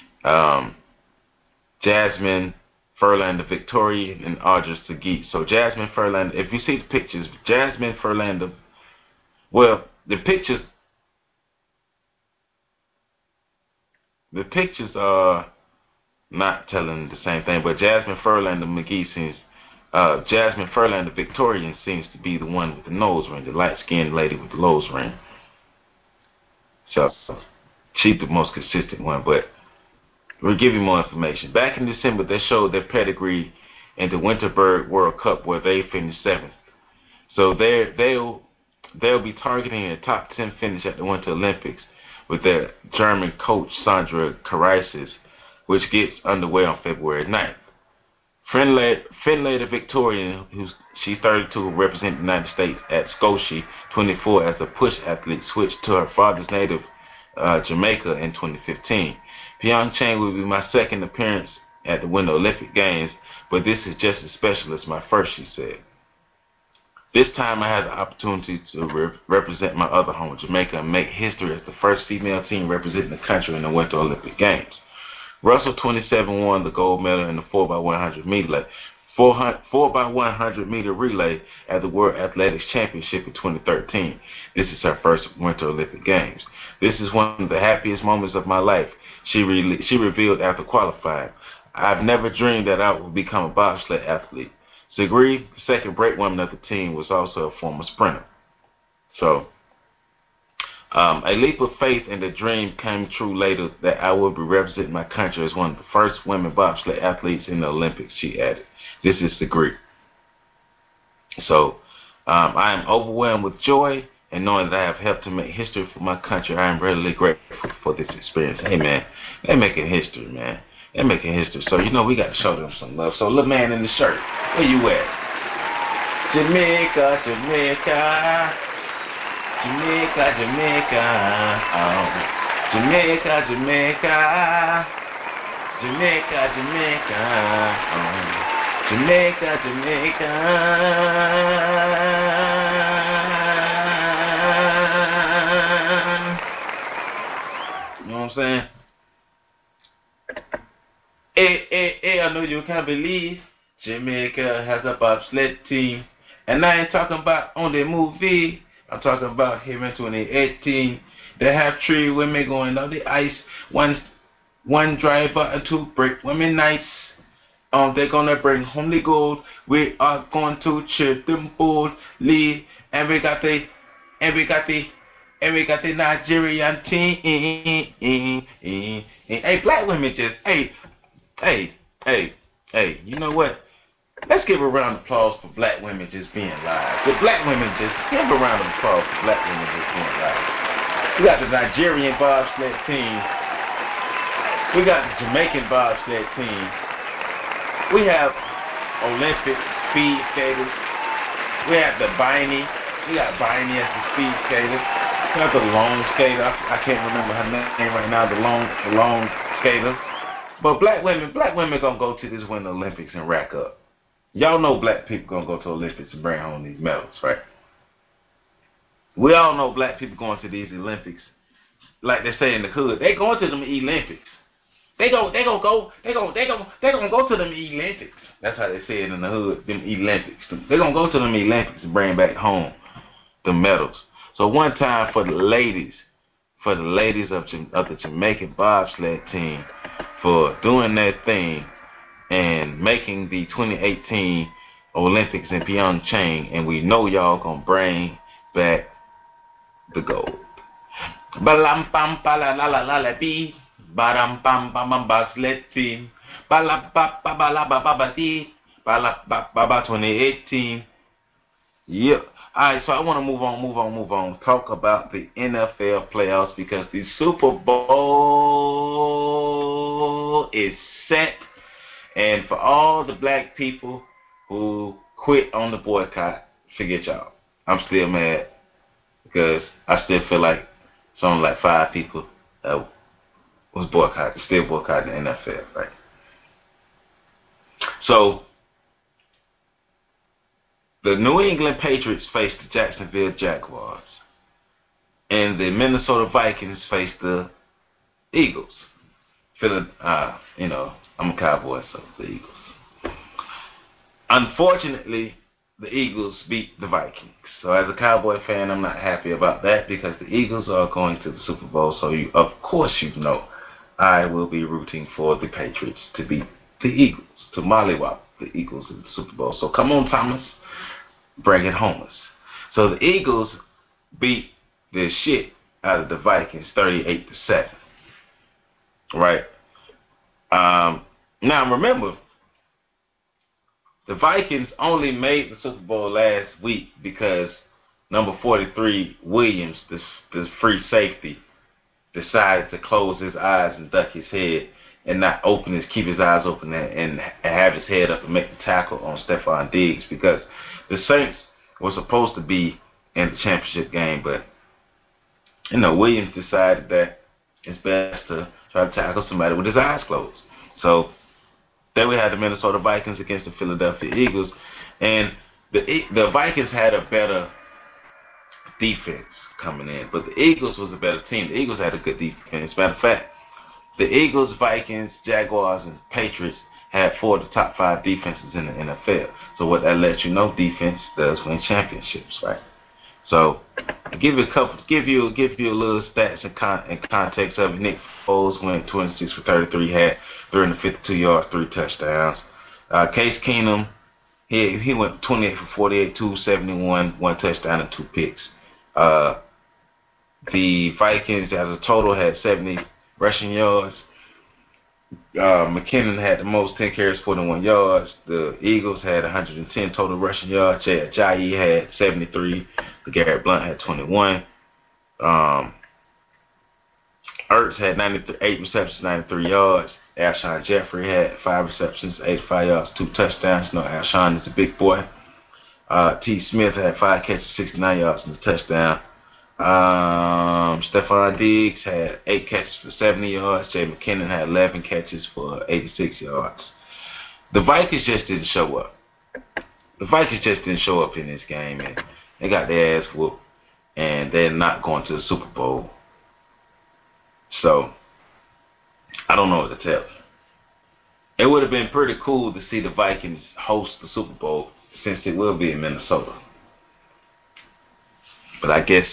Jasmine Furlander Victorian and Audrey Segre. So Jasmine Furlander, if you see the pictures, Jasmine Furlander, well, the pictures are not telling the same thing, but Jasmine Furlander Victorian seems to be the one with the nose ring, the light-skinned lady with the nose ring. So she's the most consistent one, but we'll give you more information. Back in December, they showed their pedigree in the Winterberg World Cup where they finished 7th. So they'll be targeting a top 10 finish at the Winter Olympics with their German coach Sandra Kreises, which gets underway on February 9th. Finlaytor Victorian, she's 32, representing the United States at Sochi 24 as a push athlete, switched to her father's native Jamaica in 2015. Pyeongchang will be my second appearance at the Winter Olympic Games, but this is just as special as my first, she said. This time I had the opportunity to represent my other home, Jamaica, and make history as the first female team representing the country in the Winter Olympic Games. Russell, 27, won the gold medal in the 4x100 meter relay at the World Athletics Championship in 2013. This is her first Winter Olympic Games. This is one of the happiest moments of my life, she revealed after qualifying. I've never dreamed that I would become a bobsled athlete. Segre, the second brakewoman of the team, was also a former sprinter. So, a leap of faith and the dream came true later that I will be representing my country as one of the first women bobsled athletes in the Olympics, she added. This is Segre. So, I am overwhelmed with joy and knowing that I have helped to make history for my country, I am really grateful for this experience. Hey, man, they're making history, man. They're making history. So, we got to show them some love. So, little man in the shirt, where you at? Jamaica, Jamaica. Jamaica, Jamaica. Oh. Jamaica, Jamaica. Jamaica, Jamaica. Oh. Jamaica, Jamaica. You know what I'm saying? Hey, I know you can't believe Jamaica has a bobsled team. And I ain't talking about on the movie. I'm talking about here in 2018. They have 3 women going on the ice. One driver and 2 break women nights. They're gonna bring home the gold. We are going to cheer them boldly. And we got the Nigerian team. Hey, black women just hey, you know what? Let's give a round of applause for black women just being live. The black women just give a round of applause for black women just being live. We got the Nigerian bobsled team. We got the Jamaican bobsled team. We have Olympic speed skaters. We have the Biney. We got Biney as the speed skater. We have the long skater. I can't remember her name right now. The long skater. But black women gonna go to this Winter Olympics and rack up. Y'all know black people gonna go to Olympics and bring home these medals, right? We all know black people going to these Olympics, like they say in the hood. They going to them Olympics. They gonna go to them Olympics. That's how they say it in the hood. Them Olympics. They gonna go to them Olympics and bring back home the medals. So one time for the ladies of the Jamaican bobsled team for doing their thing and making the 2018 Olympics in Pyeongchang, and we know y'all gonna bring back the gold. Balam pam pala la la la la bi, baram pam pam pam bobsled team, bala ba ba ba la ba ba ba di, bala ba ba ba 2018. Yep. Alright, so I want to move on. Talk about the NFL playoffs because the Super Bowl is set. And for all the black people who quit on the boycott, forget y'all. I'm still mad because I still feel like something like 5 people was still boycotting the NFL, right? So the New England Patriots faced the Jacksonville Jaguars, and the Minnesota Vikings faced the Eagles. I'm a Cowboy, so the Eagles. Unfortunately, the Eagles beat the Vikings. So as a Cowboy fan, I'm not happy about that because the Eagles are going to the Super Bowl. So of course I will be rooting for the Patriots to beat the Eagles, to mollywop the Eagles in the Super Bowl. So come on, Thomas, bring it home. So the Eagles beat the shit out of the Vikings 38-7. Right? Now remember, the Vikings only made the Super Bowl last week because number 43 Williams, this free safety, decided to close his eyes and duck his head and not keep his eyes open and have his head up and make the tackle on Stephon Diggs because the Saints were supposed to be in the championship game, but Williams decided that it's best to try to tackle somebody with his eyes closed. So then we had the Minnesota Vikings against the Philadelphia Eagles, and the Vikings had a better defense coming in, but the Eagles was a better team. The Eagles had a good defense. Matter of fact, the Eagles, Vikings, Jaguars, and Patriots had 4 of the top 5 defenses in the NFL. So what that lets you know, defense does win championships, right? So give you a little stats and context of it. Nick Foles went 26 for 33, had 352 yards, 3 touchdowns. Case Keenum, he went 28 for 48, 271, 1 touchdown and 2 picks. The Vikings as a total had 70 rushing yards. McKinnon had the most, 10 carries, 41 yards. The Eagles had 110 total rushing yards. Ajayi had 73. Garrett Blount had 21. Ertz had 8 receptions, 93 yards. Alshon Jeffrey had 5 receptions, 85 yards, 2 touchdowns. No, Alshon is a big boy. T. Smith had 5 catches, 69 yards, and a touchdown. Stephon Diggs had 8 catches for 70 yards. Jay McKinnon had 11 catches for 86 yards. The Vikings just didn't show up. In this game, and they got their ass whooped, and they're not going to the Super Bowl. So, I don't know what to tell you. It would have been pretty cool to see the Vikings host the Super Bowl, since it will be in Minnesota. But I guess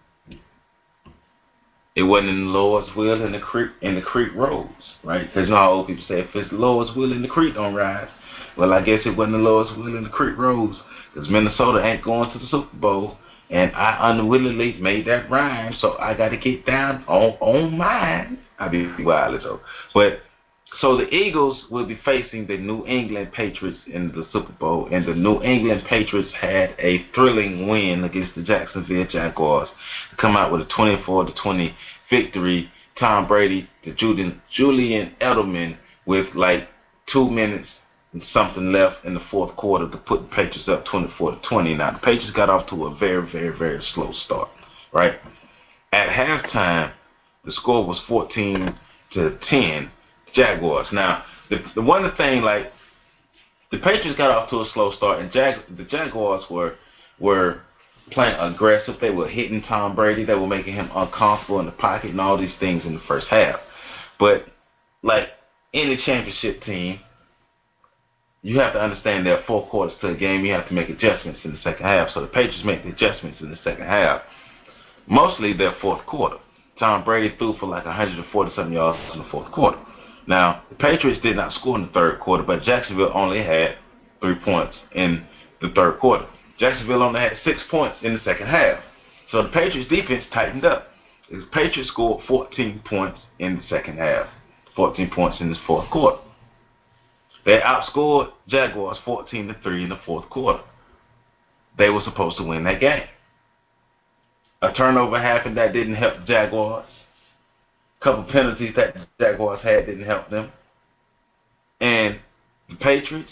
it wasn't in the Lord's will, and the creek rose, right? Because you know how old people say, if it's the Lord's will and the creek don't rise. Well, I guess it wasn't the Lord's will and the creek rose, because Minnesota ain't going to the Super Bowl, and I unwillingly made that rhyme, so I got to get down on mine. I be wild though. But so the Eagles will be facing the New England Patriots in the Super Bowl, and the New England Patriots had a thrilling win against the Jacksonville Jaguars to come out with a 24-20 victory. Tom Brady, the Julian Edelman, with like 2 minutes and something left in the fourth quarter to put the Patriots up 24-20. Now the Patriots got off to a very, very, very slow start, right? At halftime, the score was 14-10. Jaguars. Now, the one thing, like, the Patriots got off to a slow start, and the Jaguars were playing aggressive. They were hitting Tom Brady. They were making him uncomfortable in the pocket and all these things in the first half. But, like any championship team, you have to understand there are 4 quarters to a game. You have to make adjustments in the second half. So the Patriots make the adjustments in the second half. Mostly their fourth quarter. Tom Brady threw for like 140-something yards in the fourth quarter. Now, the Patriots did not score in the third quarter, but Jacksonville only had 3 points in the third quarter. Jacksonville only had 6 points in the second half. So the Patriots defense tightened up. The Patriots scored 14 points in the second half, 14 points in this fourth quarter. They outscored Jaguars 14-3 in the fourth quarter. They were supposed to win that game. A turnover happened that didn't help the Jaguars. Couple penalties that the Jaguars had didn't help them. And the Patriots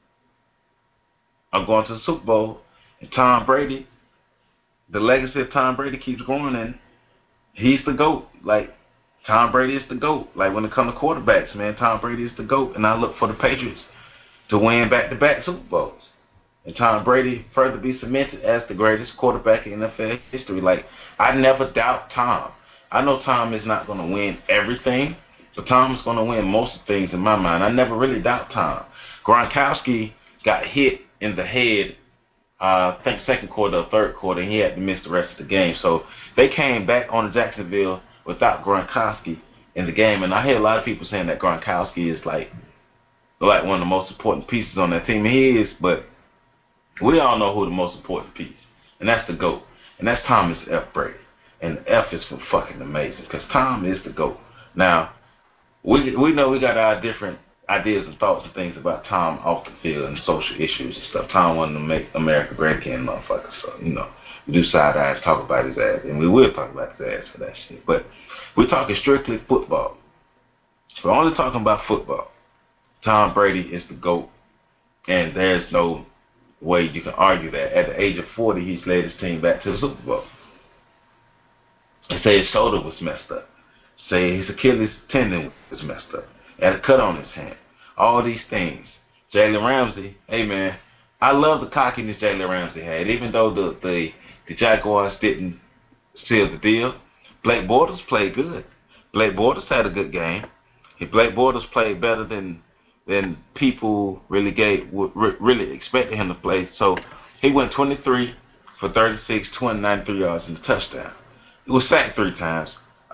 are going to the Super Bowl. And Tom Brady, the legacy of Tom Brady keeps growing, and he's the GOAT. Like, Tom Brady is the GOAT. Like, when it comes to quarterbacks, man, Tom Brady is the GOAT. And I look for the Patriots to win back-to-back Super Bowls. And Tom Brady further be cemented as the greatest quarterback in NFL history. Like, I never doubt Tom. I know Tom is not going to win everything, but Tom is going to win most of the things in my mind. I never really doubt Tom. Gronkowski got hit in the head, I think second quarter or third quarter, and he had to miss the rest of the game. So they came back on Jacksonville without Gronkowski in the game. And I hear a lot of people saying that Gronkowski is like one of the most important pieces on that team. He is, but we all know who the most important piece, and that's the GOAT, and that's Thomas F. Brady. And the F is for fucking amazing, because Tom is the GOAT. Now, we know we got our different ideas and thoughts and things about Tom off the field and social issues and stuff. Tom wanted to make America great again, motherfucker. So, you know, we do side eyes, talk about his ass, and we will talk about his ass for that shit. But we're talking strictly football. We're only talking about football. Tom Brady is the GOAT, and there's no way you can argue that. At the age of 40, he's led his team back to the Super Bowl. They say his shoulder was messed up. Say his Achilles tendon was messed up. Had a cut on his hand. All these things. Jalen Ramsey, hey man, I love the cockiness Jalen Ramsey had. Even though the Jaguars didn't seal the deal, Blake Bortles played good. Blake Bortles had a good game. Blake Bortles played better than people really expected him to play. So he went 23 for 36, 293 yards and a touchdown. He was sacked 3 times.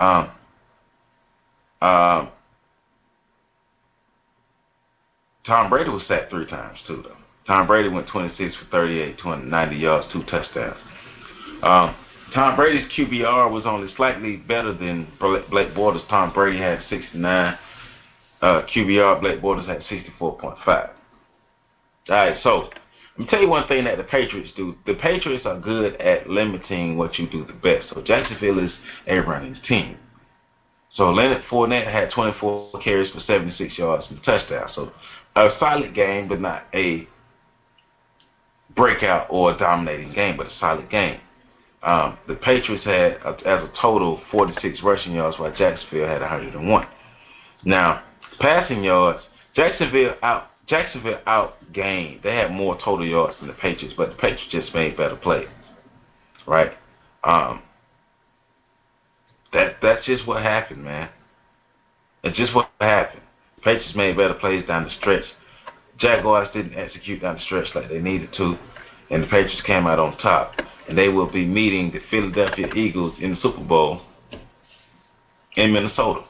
Tom Brady was sacked 3 times too, though. Tom Brady went 26 for 38, 290 yards, 2 touchdowns. Tom Brady's QBR was only slightly better than Blake Bortles. Tom Brady had 69. QBR, Blake Bortles had 64.5. All right, so let me tell you one thing that the Patriots do. The Patriots are good at limiting what you do the best. So Jacksonville is a running team. So Leonard Fournette had 24 carries for 76 yards and a touchdown. So a solid game, but not a breakout or a dominating game, but a solid game. The Patriots had, as a total, 46 rushing yards, while Jacksonville had 101. Now, passing yards, Jacksonville outgained. They had more total yards than the Patriots, but the Patriots just made better plays, right? That's just what happened, man. It's just what happened. The Patriots made better plays down the stretch. Jaguars didn't execute down the stretch like they needed to, and the Patriots came out on top. And they will be meeting the Philadelphia Eagles in the Super Bowl in Minnesota.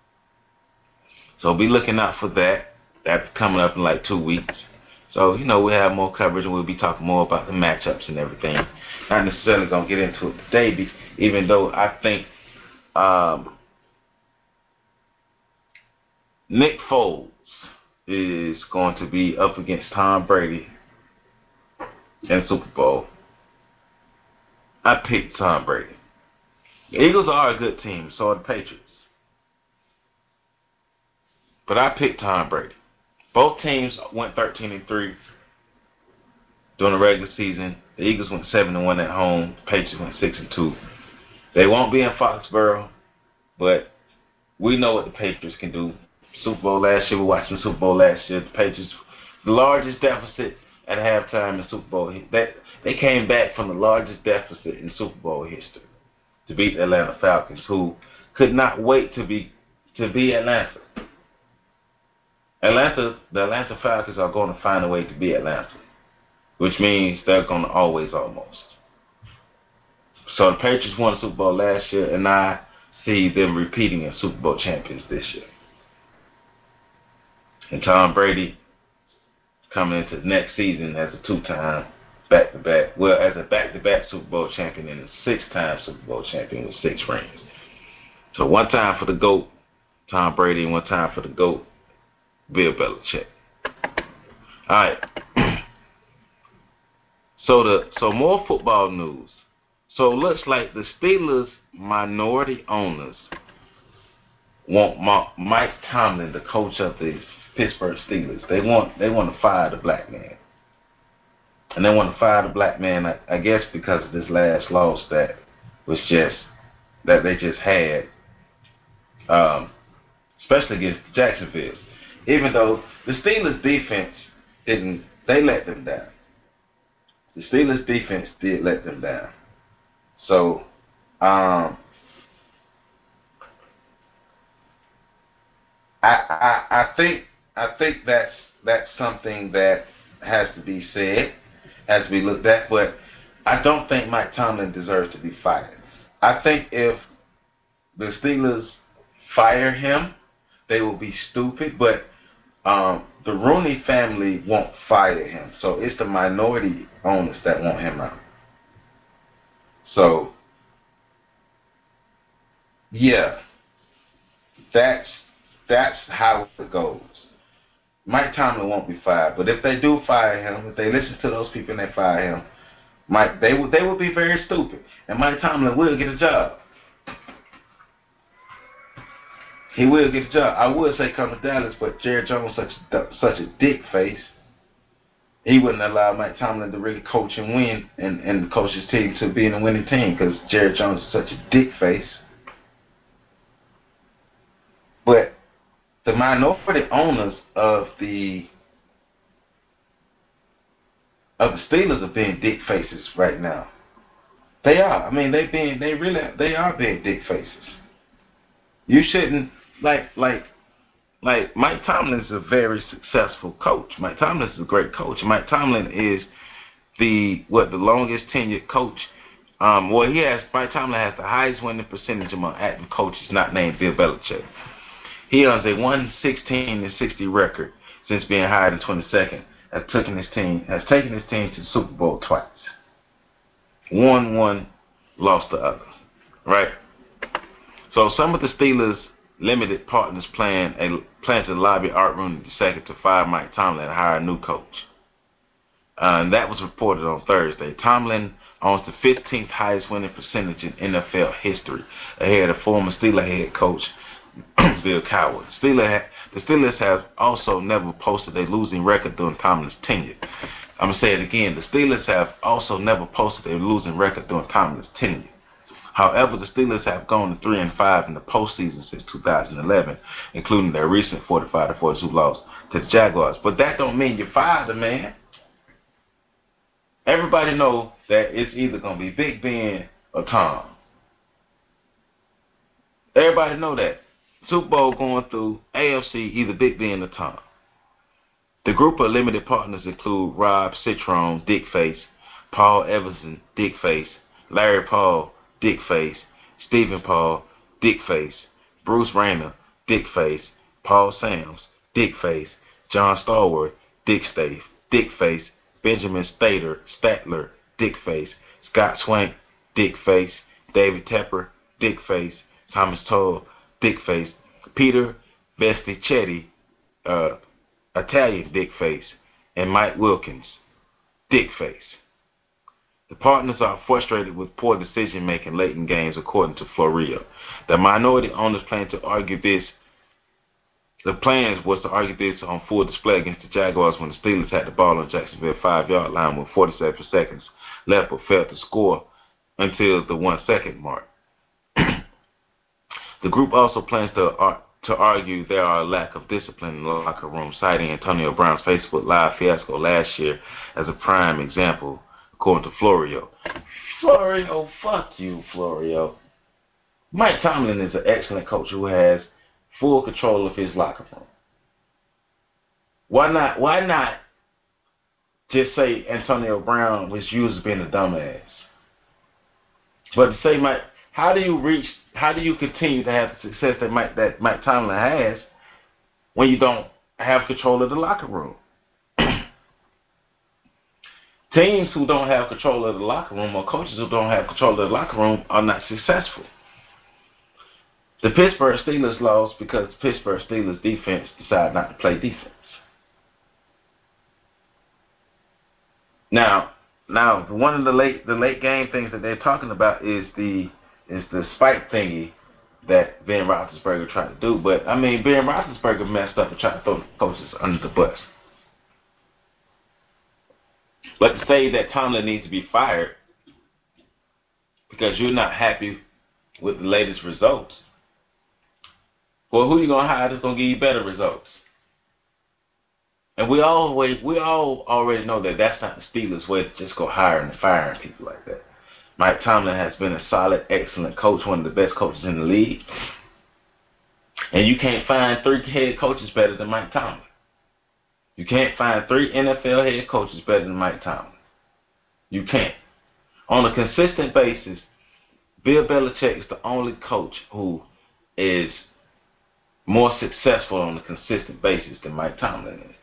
So be looking out for that. That's coming up in like 2 weeks. So, we'll have more coverage and we'll be talking more about the matchups and everything. Not necessarily going to get into it today, even though I think Nick Foles is going to be up against Tom Brady in the Super Bowl. I picked Tom Brady. The Eagles are a good team, so are the Patriots. But I picked Tom Brady. Both teams went 13-3 during the regular season. The Eagles went 7-1 at home. The Patriots went 6-2. They won't be in Foxborough, but we know what the Patriots can do. Super Bowl last year, we watched the Super Bowl last year. The Patriots, the largest deficit at halftime in Super Bowl. They came back from the largest deficit in Super Bowl history to beat the Atlanta Falcons, who could not wait to be Atlanta. The Atlanta Falcons are going to find a way to be Atlanta, which means they're going to always almost. So the Patriots won the Super Bowl last year, and I see them repeating as Super Bowl champions this year. And Tom Brady coming into the next season as a two-time back-to-back, as a back-to-back Super Bowl champion and a six-time Super Bowl champion with 6 rings. So one time for the GOAT, Tom Brady, and one time for the GOAT, Bill Belichick. All right. So more football news. So it looks like the Steelers' minority owners want Mike Tomlin, the coach of the Pittsburgh Steelers. They want to fire the black man. And they want to fire the black man, I guess, because of this last loss that they just had, especially against Jacksonville. Even though the Steelers' defense they let them down. The Steelers' defense did let them down. So, I think that's something that has to be said, has to be looked at, but I don't think Mike Tomlin deserves to be fired. I think if the Steelers fire him, they will be stupid, but the Rooney family won't fire him. So it's the minority owners that want him out. So, yeah, that's how it goes. Mike Tomlin won't be fired, but if they do fire him, if they listen to those people and they fire him, they will be very stupid, and Mike Tomlin will get a job. He will get a job. I would say come to Dallas, but Jerry Jones such a dick face. He wouldn't allow Mike Tomlin to really coach and win and coach his team to being a winning team because Jerry Jones is such a dick face. But the minority owners of the Steelers are being dick faces right now. They are. I mean, they are being dick faces. You shouldn't like Mike Tomlin is a very successful coach. Mike Tomlin is a great coach. Mike Tomlin is the longest tenured coach. Mike Tomlin has the highest winning percentage among active coaches not named Bill Belichick. He owns a 116-60 record since being hired in 22nd. Has taken his team to the Super Bowl twice. Won one, lost the other. Right? So some of the Steelers limited partners plan to lobby Art Rooney II to fire Mike Tomlin and hire a new coach. And that was reported on Thursday. Tomlin owns the 15th highest winning percentage in NFL history, ahead of former Steelers head coach Bill Cowher. The Steelers have also never posted a losing record during Tomlin's tenure. I'm going to say it again. The Steelers have also never posted a losing record during Tomlin's tenure. However, the Steelers have gone to 3-5 in the postseason since 2011, including their recent 45-42 loss to the Jaguars. But that don't mean you fire the man. Everybody know that it's either going to be Big Ben or Tom. Everybody know that. Super Bowl going through, AFC, either Big Ben or Tom. The group of limited partners include Rob Citron, Dick Face, Paul Everson, Dick Face, Larry Paul, Dick Face, Stephen Paul, Dick Face, Bruce Rayner, Dick Face, Paul Sams, Dick Face, John Stallworth, Dick Face, Benjamin Statler, Dick Face, Scott Swank, Dick Face, David Tepper, Dick Face, Thomas Toll, Dick Face, Peter Vestichetti, Italian Dick Face, and Mike Wilkins, Dick Face. The partners are frustrated with poor decision making late in games, according to Florio. The minority owners plan to argue this. The plans was to argue this on full display against the Jaguars when the Steelers had the ball on Jacksonville 5-yard line with 47 seconds left, but failed to score until the 1 second mark. The group also plans to argue there are a lack of discipline in the locker room, citing Antonio Brown's Facebook Live fiasco last year as a prime example, according to Florio. Florio, fuck you, Florio. Mike Tomlin is an excellent coach who has full control of his locker room. Why not just say Antonio Brown was used as being a dumbass? But to say Mike, how do you continue to have the success that Mike Tomlin has when you don't have control of the locker room? Teams who don't have control of the locker room or coaches who don't have control of the locker room are not successful. The Pittsburgh Steelers lost because the Pittsburgh Steelers defense decided not to play defense. Now one of the late game things that they're talking about is the spike thingy that Ben Roethlisberger tried to do. But I mean, Ben Roethlisberger messed up and tried to throw the coaches under the bus. But to say that Tomlin needs to be fired because you're not happy with the latest results, well, who you gonna hire that's gonna give you better results? And we all already know that that's not the Steelers' way to just go hiring and firing people like that. Mike Tomlin has been a solid, excellent coach, one of the best coaches in the league. And you can't find 3 head coaches better than Mike Tomlin. You can't find 3 NFL head coaches better than Mike Tomlin. You can't. On a consistent basis, Bill Belichick is the only coach who is more successful on a consistent basis than Mike Tomlin is.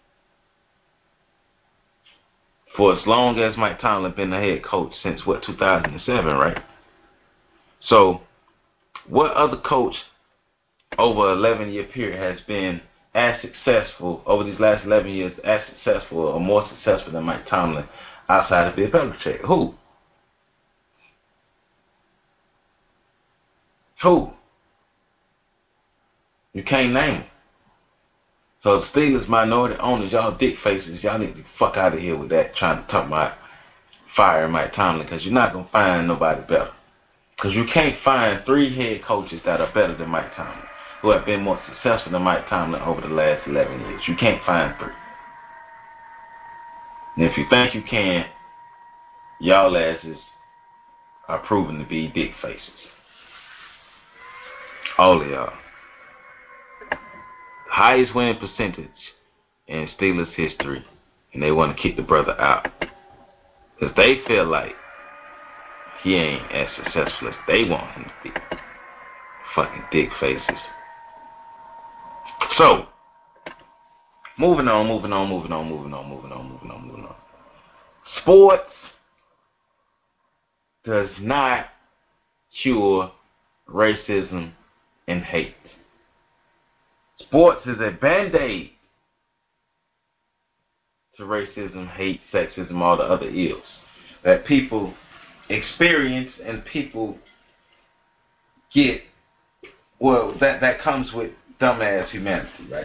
For as long as Mike Tomlin been the head coach since 2007, right? So, what other coach over an 11-year period has been as successful over these last 11 years, as successful or more successful than Mike Tomlin outside of Bill Belichick? Who? You can't name them. So the Steelers minority owners, y'all dick faces, y'all need to get the fuck out of here with that, trying to talk about firing Mike Tomlin, because you're not going to find nobody better. Because you can't find 3 head coaches that are better than Mike Tomlin, who have been more successful than Mike Tomlin over the last 11 years. You can't find 3. And if you think you can, y'all asses are proven to be dick faces. All of y'all. Highest winning percentage in Steelers history, and they want to kick the brother out because they feel like he ain't as successful as they want him to be. Fucking dick faces. So, moving on. Sports does not cure racism and hate. Sports is a band-aid to racism, hate, sexism, all the other ills that people experience and people get. Well, that comes with dumbass humanity, right?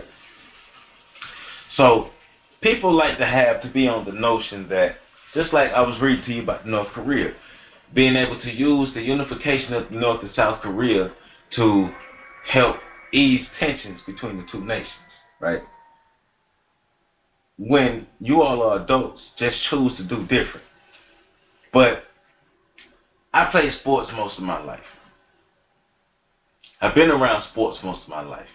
So people like to be on the notion that, just like I was reading to you about North Korea, being able to use the unification of North and South Korea to help ease tensions between the two nations, right? When you all are adults, just choose to do different. But I played sports most of my life. I've been around sports most of my life.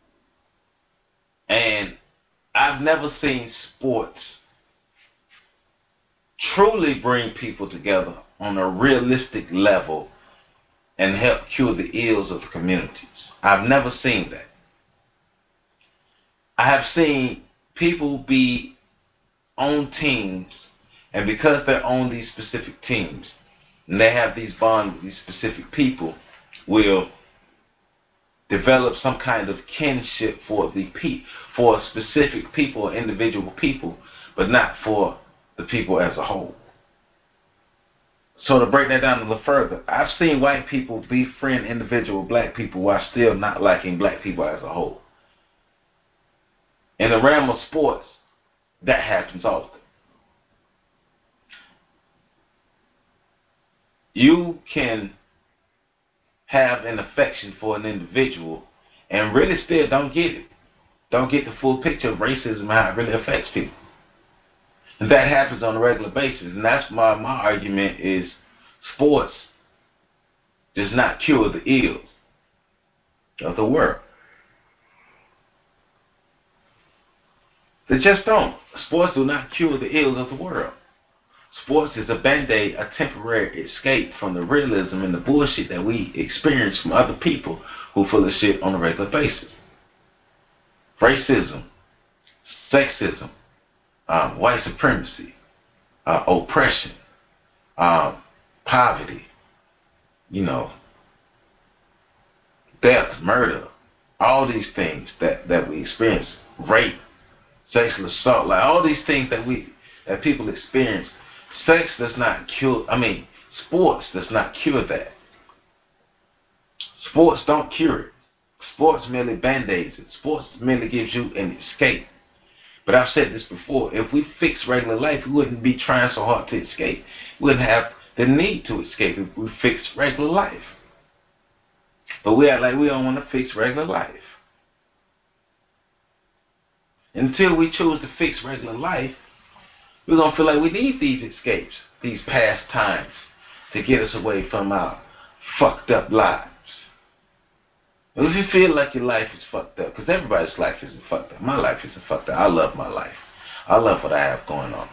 And I've never seen sports truly bring people together on a realistic level and help cure the ills of the communities. I've never seen that. I have seen people be on teams, and because they're on these specific teams, and they have these bonds with these specific people, will develop some kind of kinship for specific people or individual people, but not for the people as a whole. So to break that down a little further, I've seen white people befriend individual black people while still not liking black people as a whole. In the realm of sports, that happens often. You can have an affection for an individual and really still don't get it. Don't get the full picture of racism and how it really affects people. And that happens on a regular basis. And that's my argument is sports does not cure the ills of the world. They just don't. Sports do not cure the ills of the world. Sports is a band-aid, a temporary escape from the realism and the bullshit that we experience from other people who full of shit on a regular basis. Racism, sexism, white supremacy, oppression, poverty, death, murder, all these things that we experience, rape, sexual assault, like all these things that people experience. Sports does not cure that. Sports don't cure it. Sports merely band-aids it. Sports merely gives you an escape. But I've said this before, if we fix regular life, we wouldn't be trying so hard to escape. We wouldn't have the need to escape if we fixed regular life. But we act like we don't want to fix regular life. Until we choose to fix regular life, we're going to feel like we need these escapes, these pastimes, to get us away from our fucked up lives. If you feel like your life is fucked up, because everybody's life isn't fucked up. My life isn't fucked up. I love my life. I love what I have going on.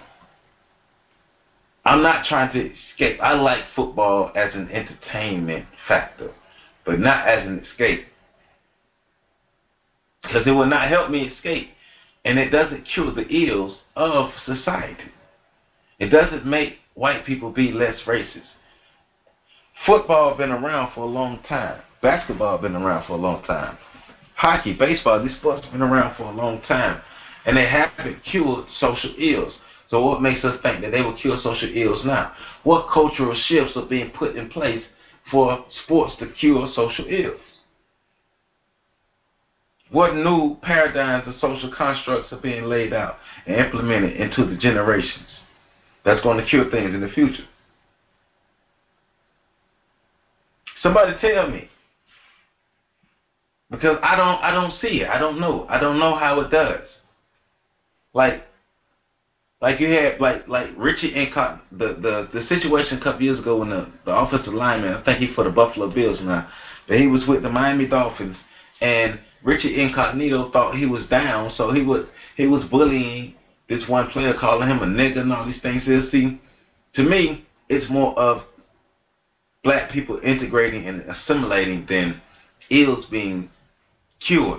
I'm not trying to escape. I like football as an entertainment factor, but not as an escape. Because it will not help me escape. And it doesn't cure the ills of society. It doesn't make white people be less racist. Football been around for a long time. Basketball been around for a long time. Hockey, baseball, these sports have been around for a long time. And they haven't cured social ills. So what makes us think that they will cure social ills now? What cultural shifts are being put in place for sports to cure social ills? What new paradigms of social constructs are being laid out and implemented into the generations that's going to cure things in the future? Somebody tell me. Because I don't see it. I don't know. I don't know how it does. Like you had like Richie Incognito, the situation a couple years ago when the offensive lineman, I think he's for the Buffalo Bills now, but he was with the Miami Dolphins, and Richie Incognito thought he was down, so he was bullying this one player, calling him a nigger and all these things. See, to me, it's more of black people integrating and assimilating than ills being cured.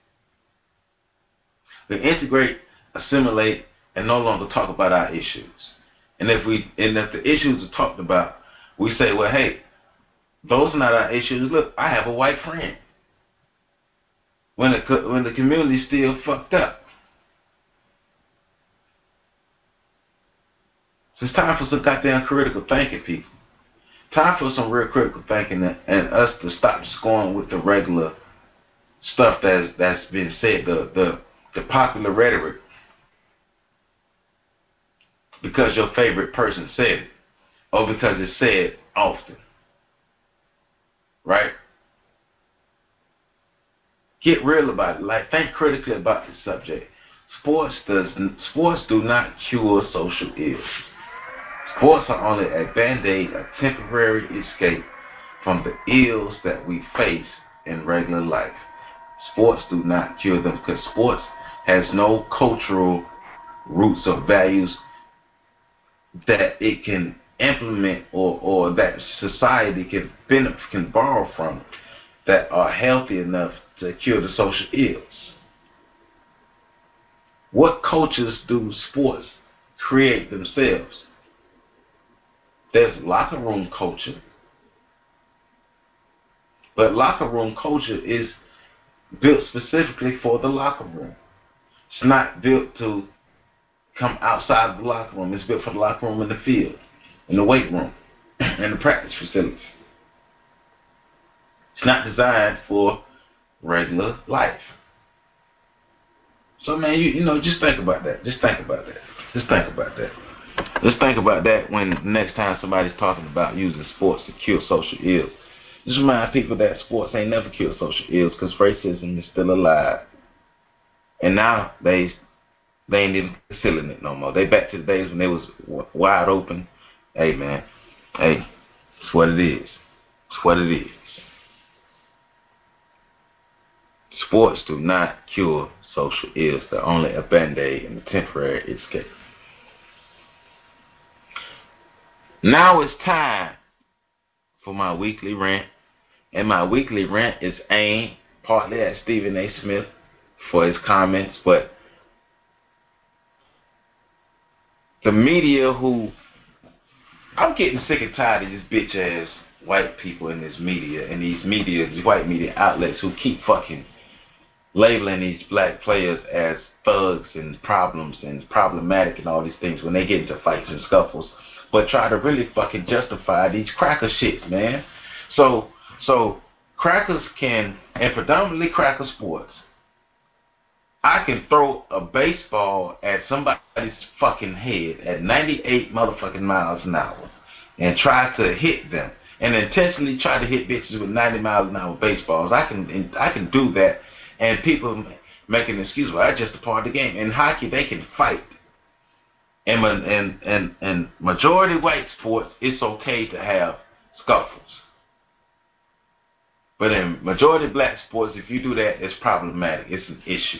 We integrate, assimilate, and no longer talk about our issues. And if the issues are talked about, we say, well, hey, those are not our issues. Look, I have a white friend. when the community's still fucked up. So it's time for some goddamn critical thinking, people. Time for some real critical thinking and us to stop just going with the regular stuff that's been said, the popular rhetoric, because your favorite person said it, or because it's said often. Right? Get real about it. Like, think critically about the subject. Sports do not cure social ills. Sports are only a band-aid, a temporary escape from the ills that we face in regular life. Sports do not cure them because sports has no cultural roots or values that it can implement or that society can borrow from that are healthy enough to cure the social ills. What cultures do sports create themselves? There's locker room culture, but locker room culture is built specifically for the locker room. It's not built to come outside of the locker room. It's built for the locker room in the field, in the weight room, in the practice facilities. It's not designed for regular life. So, man, you know, just think about that. Just think about that. Just think about that. Just think about that when next time somebody's talking about using sports to cure social ills. Just remind people that sports ain't never cured social ills because racism is still alive. And now they ain't even concealing it no more. They back to the days when they was wide open. Hey, man. Hey, it's what it is. It's what it is. Sports do not cure social ills. They're only a band-aid and a temporary escape. Now it's time for my weekly rant. And my weekly rant is aimed partly at Stephen A. Smith for his comments, but the media I'm getting sick and tired of these bitch ass white people in this media and these white media outlets who keep fucking labeling these black players as thugs and problems and problematic and all these things when they get into fights and scuffles, but try to really fucking justify these cracker shits, man. So crackers can, and predominantly cracker sports, I can throw a baseball at somebody's fucking head at 98 motherfucking miles an hour and try to hit them and intentionally try to hit bitches with 90 miles an hour baseballs. I can do that, and people make an excuse, well, that's just a part of the game. In hockey, they can fight. And majority white sports, it's okay to have scuffles. But in majority black sports, if you do that, it's problematic. It's an issue.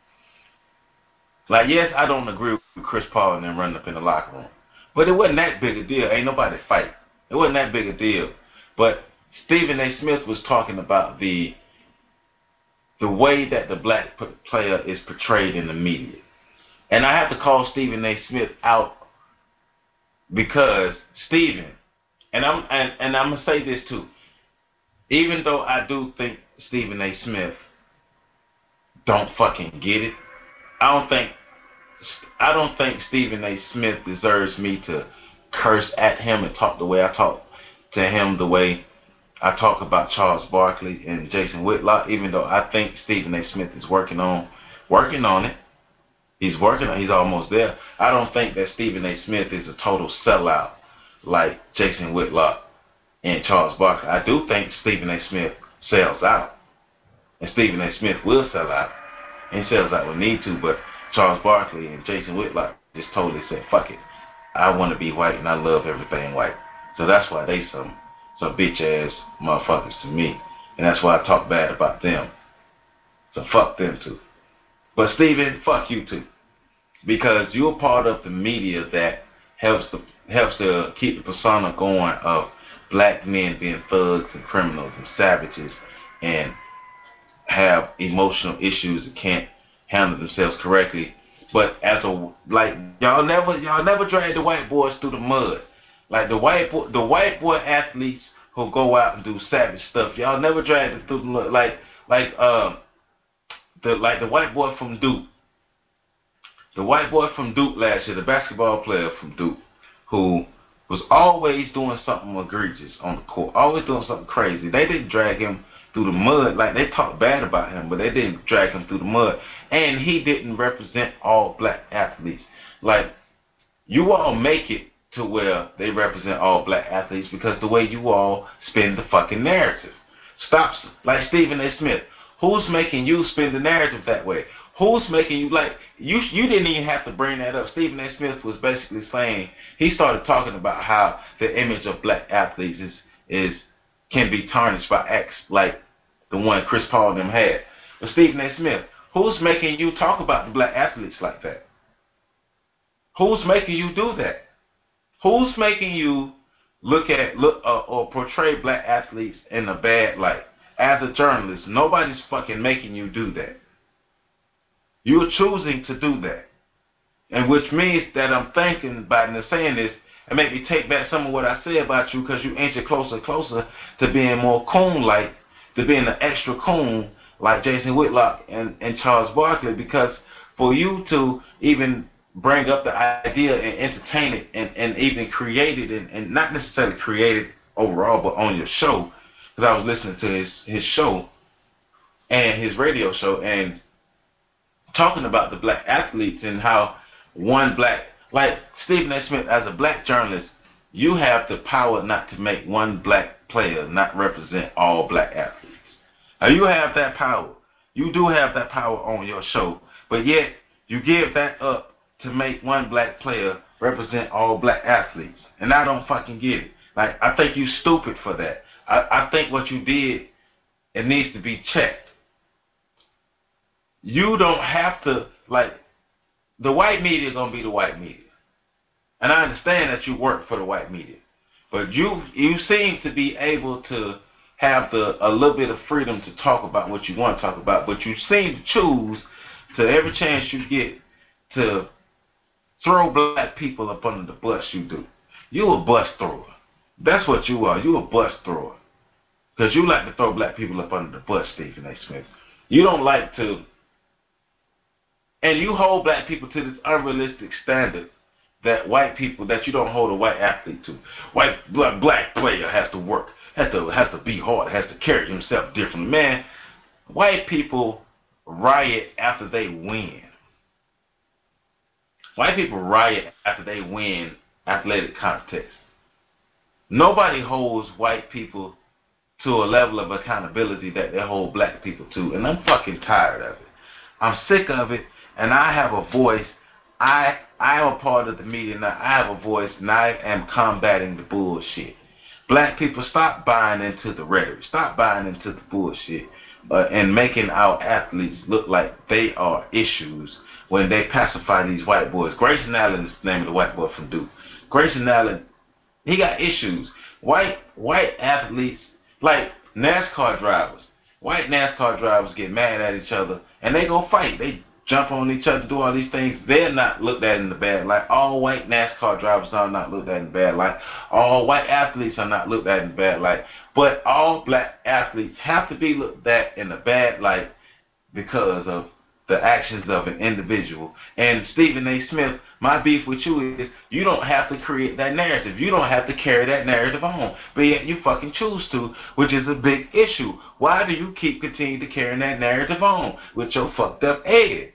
Like, yes, I don't agree with Chris Paul and them running up in the locker room. But it wasn't that big a deal. Ain't nobody fight. It wasn't that big a deal. But Stephen A. Smith was talking about the way that the black player is portrayed in the media. And I have to call Stephen A. Smith out because Stephen, and I'm going to say this too. Even though I do think Stephen A. Smith don't fucking get it, I don't think Stephen A. Smith deserves me to curse at him and talk the way I talk to him, the way I talk about Charles Barkley and Jason Whitlock, even though I think Stephen A. Smith is working on it. He's almost there. I don't think that Stephen A. Smith is a total sellout like Jason Whitlock and Charles Barkley. I do think Stephen A. Smith sells out. And Stephen A. Smith will sell out. And sells out when need to, but Charles Barkley and Jason Whitlock just totally said, fuck it. I want to be white and I love everything white. So that's why they some bitch ass motherfuckers to me. And that's why I talk bad about them. So fuck them too. But Stephen, fuck you too. Because you're part of the media that helps to keep the persona going of black men being thugs and criminals and savages and have emotional issues and can't handle themselves correctly. But y'all never drag the white boys through the mud. Like the white boy athletes who go out and do savage stuff, y'all never drag them through the mud. Like the white boy from Duke. The white boy from Duke last year, the basketball player from Duke, who was always doing something egregious on the court, always doing something crazy. They didn't drag him through the mud. Like, they talked bad about him, but they didn't drag him through the mud. And he didn't represent all black athletes. Like, you all make it to where they represent all black athletes because the way you all spin the fucking narrative. Stop, like Stephen A. Smith. Who's making you spin the narrative that way? Who's making you, like, you didn't even have to bring that up. Stephen A. Smith was basically saying, he started talking about how the image of black athletes can be tarnished by acts like the one Chris Paul and them had. But Stephen A. Smith, who's making you talk about the black athletes like that? Who's making you do that? Who's making you look or portray black athletes in a bad light? As a journalist, nobody's fucking making you do that. You're choosing to do that. And which means that I'm thinking about and saying this and make me take back some of what I said about you because you inch it closer and closer to being more coon-like, to being an extra coon like Jason Whitlock and Charles Barkley, because for you to even bring up the idea and entertain it and even create it and not necessarily create it overall, but on your show, because I was listening to his show and his radio show and talking about the black athletes and how one black, like Stephen A. Smith, as a black journalist, you have the power not to make one black player not represent all black athletes. Now, you have that power. You do have that power on your show, but yet you give that up to make one black player represent all black athletes. And I don't fucking get it. Like, I think you stupid for that. I think what you did, it needs to be checked. You don't have to, like, the white media is going to be the white media. And I understand that you work for the white media. But you seem to be able to have a little bit of freedom to talk about what you want to talk about, but you seem to choose to every chance you get to throw black people up under the bus. You do. You a bus thrower. That's what you are. You a bus thrower. Because you like to throw black people up under the bus, Stephen A. Smith. You don't like to, and you hold black people to this unrealistic standard that white people, that you don't hold a white athlete to. White black player has to work, has to be hard, has to carry himself differently. Man, white people riot after they win. White people riot after they win athletic contests. Nobody holds white people to a level of accountability that they hold black people to, and I'm fucking tired of it. I'm sick of it, and I have a voice. I am a part of the media now. I have a voice, and I am combating the bullshit. Black people, stop buying into the rhetoric. Stop buying into the bullshit and making our athletes look like they are issues when they pacify these white boys. Grayson Allen is the name of the white boy from Duke. Grayson Allen, he got issues. White athletes, like NASCAR drivers. White NASCAR drivers get mad at each other, and they go fight. They jump on each other, do all these things. They're not looked at in the bad light. All white NASCAR drivers are not looked at in the bad light. All white athletes are not looked at in the bad light. But all black athletes have to be looked at in the bad light because of the actions of an individual. And Stephen A. Smith, my beef with you is you don't have to create that narrative. You don't have to carry that narrative on. But yet you fucking choose to, which is a big issue. Why do you keep continuing to carry that narrative on with your fucked up edge?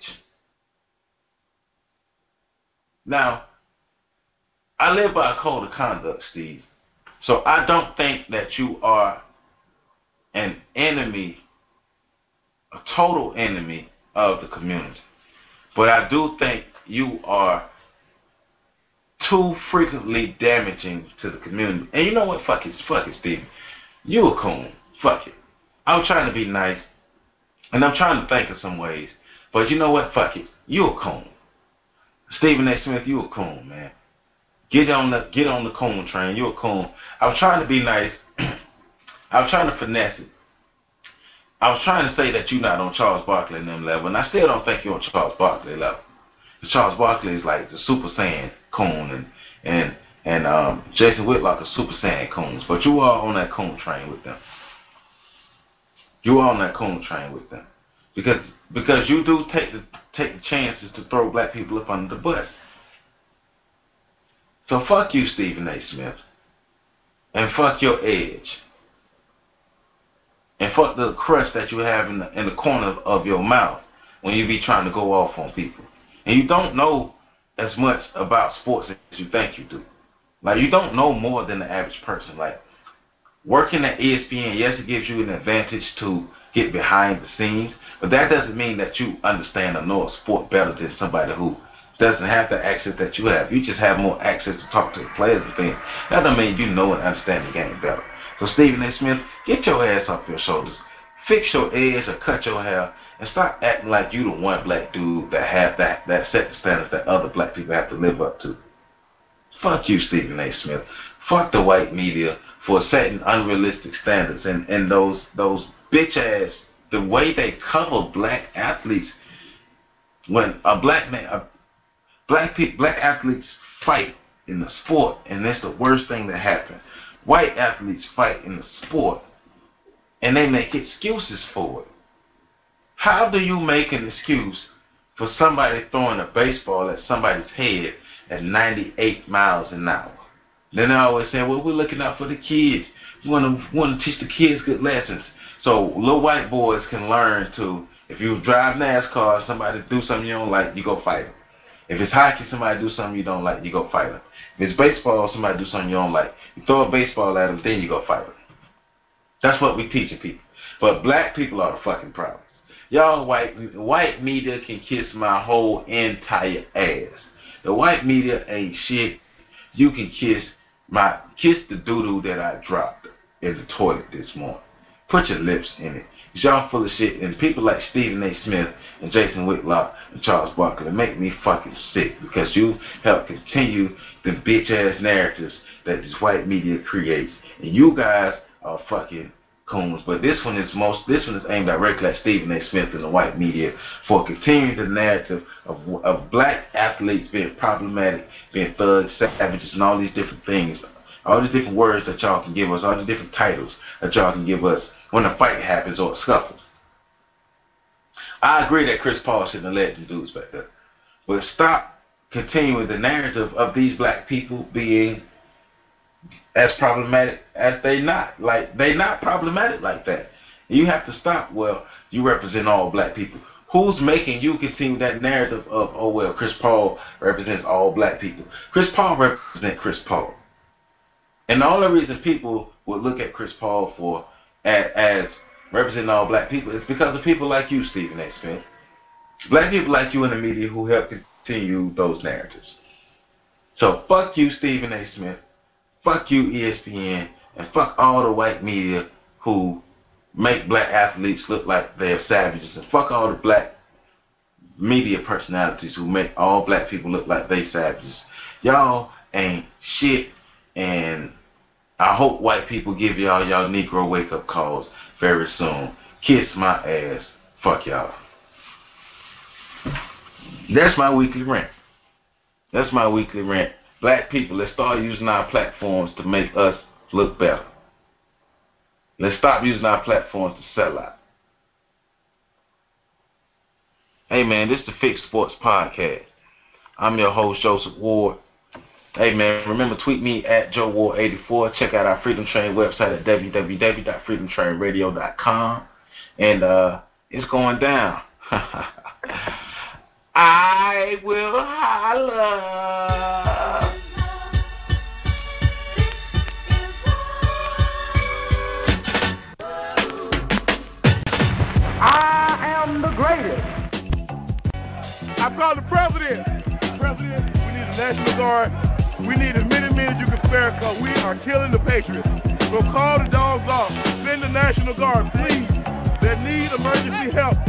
Now, I live by a code of conduct, Steve. So I don't think that you are an enemy, a total enemy of the community. But I do think you are too frequently damaging to the community. And you know what? Fuck it, Steve. You a coon. Fuck it. I'm trying to be nice, and I'm trying to think of some ways. But you know what? Fuck it. You a coon. Stephen A. Smith, you a coon, man. Get on the coon train. You a coon. I was trying to be nice. I was trying to finesse it. I was trying to say that you're not on Charles Barkley and them level, and I still don't think you're on Charles Barkley level. Because Charles Barkley is like the Super Saiyan coon, and Jason Whitlock is Super Saiyan coons. But you are on that coon train with them. You are on that coon train with them. Because you do take the chances to throw black people up under the bus. So fuck you, Stephen A. Smith. And fuck your edge. And fuck the crust that you have in the corner of your mouth when you be trying to go off on people. And you don't know as much about sports as you think you do. Like, you don't know more than the average person. Like, working at ESPN, yes, it gives you an advantage to get behind the scenes, but that doesn't mean that you understand or know a sport better than somebody who doesn't have the access that you have. You just have more access to talk to the players and things. That doesn't mean you know and understand the game better. So Stephen A. Smith, get your ass off your shoulders. Fix your edge or cut your hair and stop acting like you the one black dude that have that set the standards that other black people have to live up to. Fuck you, Stephen A. Smith. Fuck the white media for setting unrealistic standards and those bitch ass, the way they cover black athletes. When a black athletes fight in the sport, and that's the worst thing that happened. White athletes fight in the sport, and they make excuses for it. How do you make an excuse for somebody throwing a baseball at somebody's head at 98 miles an hour? Then they always say, well, we're looking out for the kids. We want to teach the kids good lessons. So little white boys can learn to, if you drive NASCAR, somebody do something you don't like, you go fight them. If it's hockey, somebody do something you don't like, you go fight them. If it's baseball, somebody do something you don't like, you throw a baseball at them, then you go fight them. That's what we teaching people. But black people are the fucking problem. Y'all white media can kiss my whole entire ass. The white media ain't shit. You can kiss the doo-doo that I dropped in the toilet this morning. Put your lips in it. Because y'all full of shit. And people like Stephen A. Smith and Jason Whitlock and Charles Barkley make me fucking sick. Because you help continue the bitch-ass narratives that this white media creates. And you guys are fucking coons. But this one is aimed directly at Stephen A. Smith and the white media for continuing the narrative of black athletes being problematic, being thugs, savages, and all these different things. All these different words that y'all can give us, all these different titles that y'all can give us when a fight happens or a scuffle. I agree that Chris Paul shouldn't have let them dudes back there. But stop continuing the narrative of these black people being as problematic as they not. Like, they not problematic like that. You have to stop. Well, you represent all black people. Who's making you continue that narrative of, oh, well, Chris Paul represents all black people? Chris Paul represents Chris Paul. And the only reason people would look at Chris Paul for as representing all black people is because of people like you, Stephen A. Smith. Black people like you in the media who help continue those narratives. So fuck you, Stephen A. Smith. Fuck you, ESPN. And fuck all the white media who make black athletes look like they're savages. And fuck all the black media personalities who make all black people look like they savages. Y'all ain't shit. And I hope white people give y'all Negro wake-up calls very soon. Kiss my ass. Fuck y'all. That's my weekly rant. That's my weekly rant. Black people, let's start using our platforms to make us look better. Let's stop using our platforms to sell out. Hey, man, this is the Fix Sports Podcast. I'm your host, Joseph Ward. Hey, man, remember, tweet me at JoeWard84. Check out our Freedom Train website at www.freedomtrainradio.com. And it's going down. I will holla. I am the greatest. I called the president. President, we need a National Guard. We need as many men as you can spare because we are killing the Patriots. So call the dogs off. Send the National Guard, please. They need emergency help.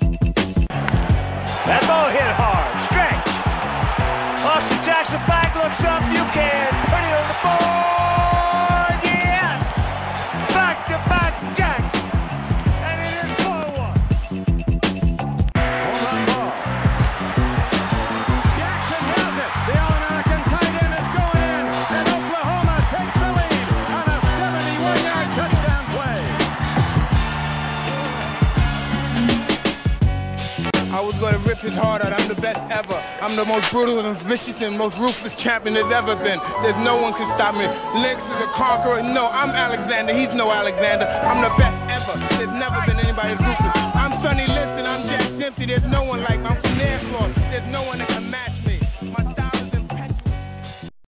That ball hit hard. Stretch. Austin Jackson back looks up. You can put it on the board. Yes. Back to back Jack. And it is 4-1. Home run ball. Jackson has it. The All-American tight end is going in. And Oklahoma takes the lead on a 71-yard touchdown play. rip his heart out. I'm the best ever. I'm the most brutal and vicious and most ruthless champion there's ever been. There's no one can stop me. Lynx is a conqueror. No, I'm Alexander. He's no Alexander. I'm the best ever. There's never been anybody as ruthless. I'm Sonny Liston. I'm Jack Dempsey. There's no one like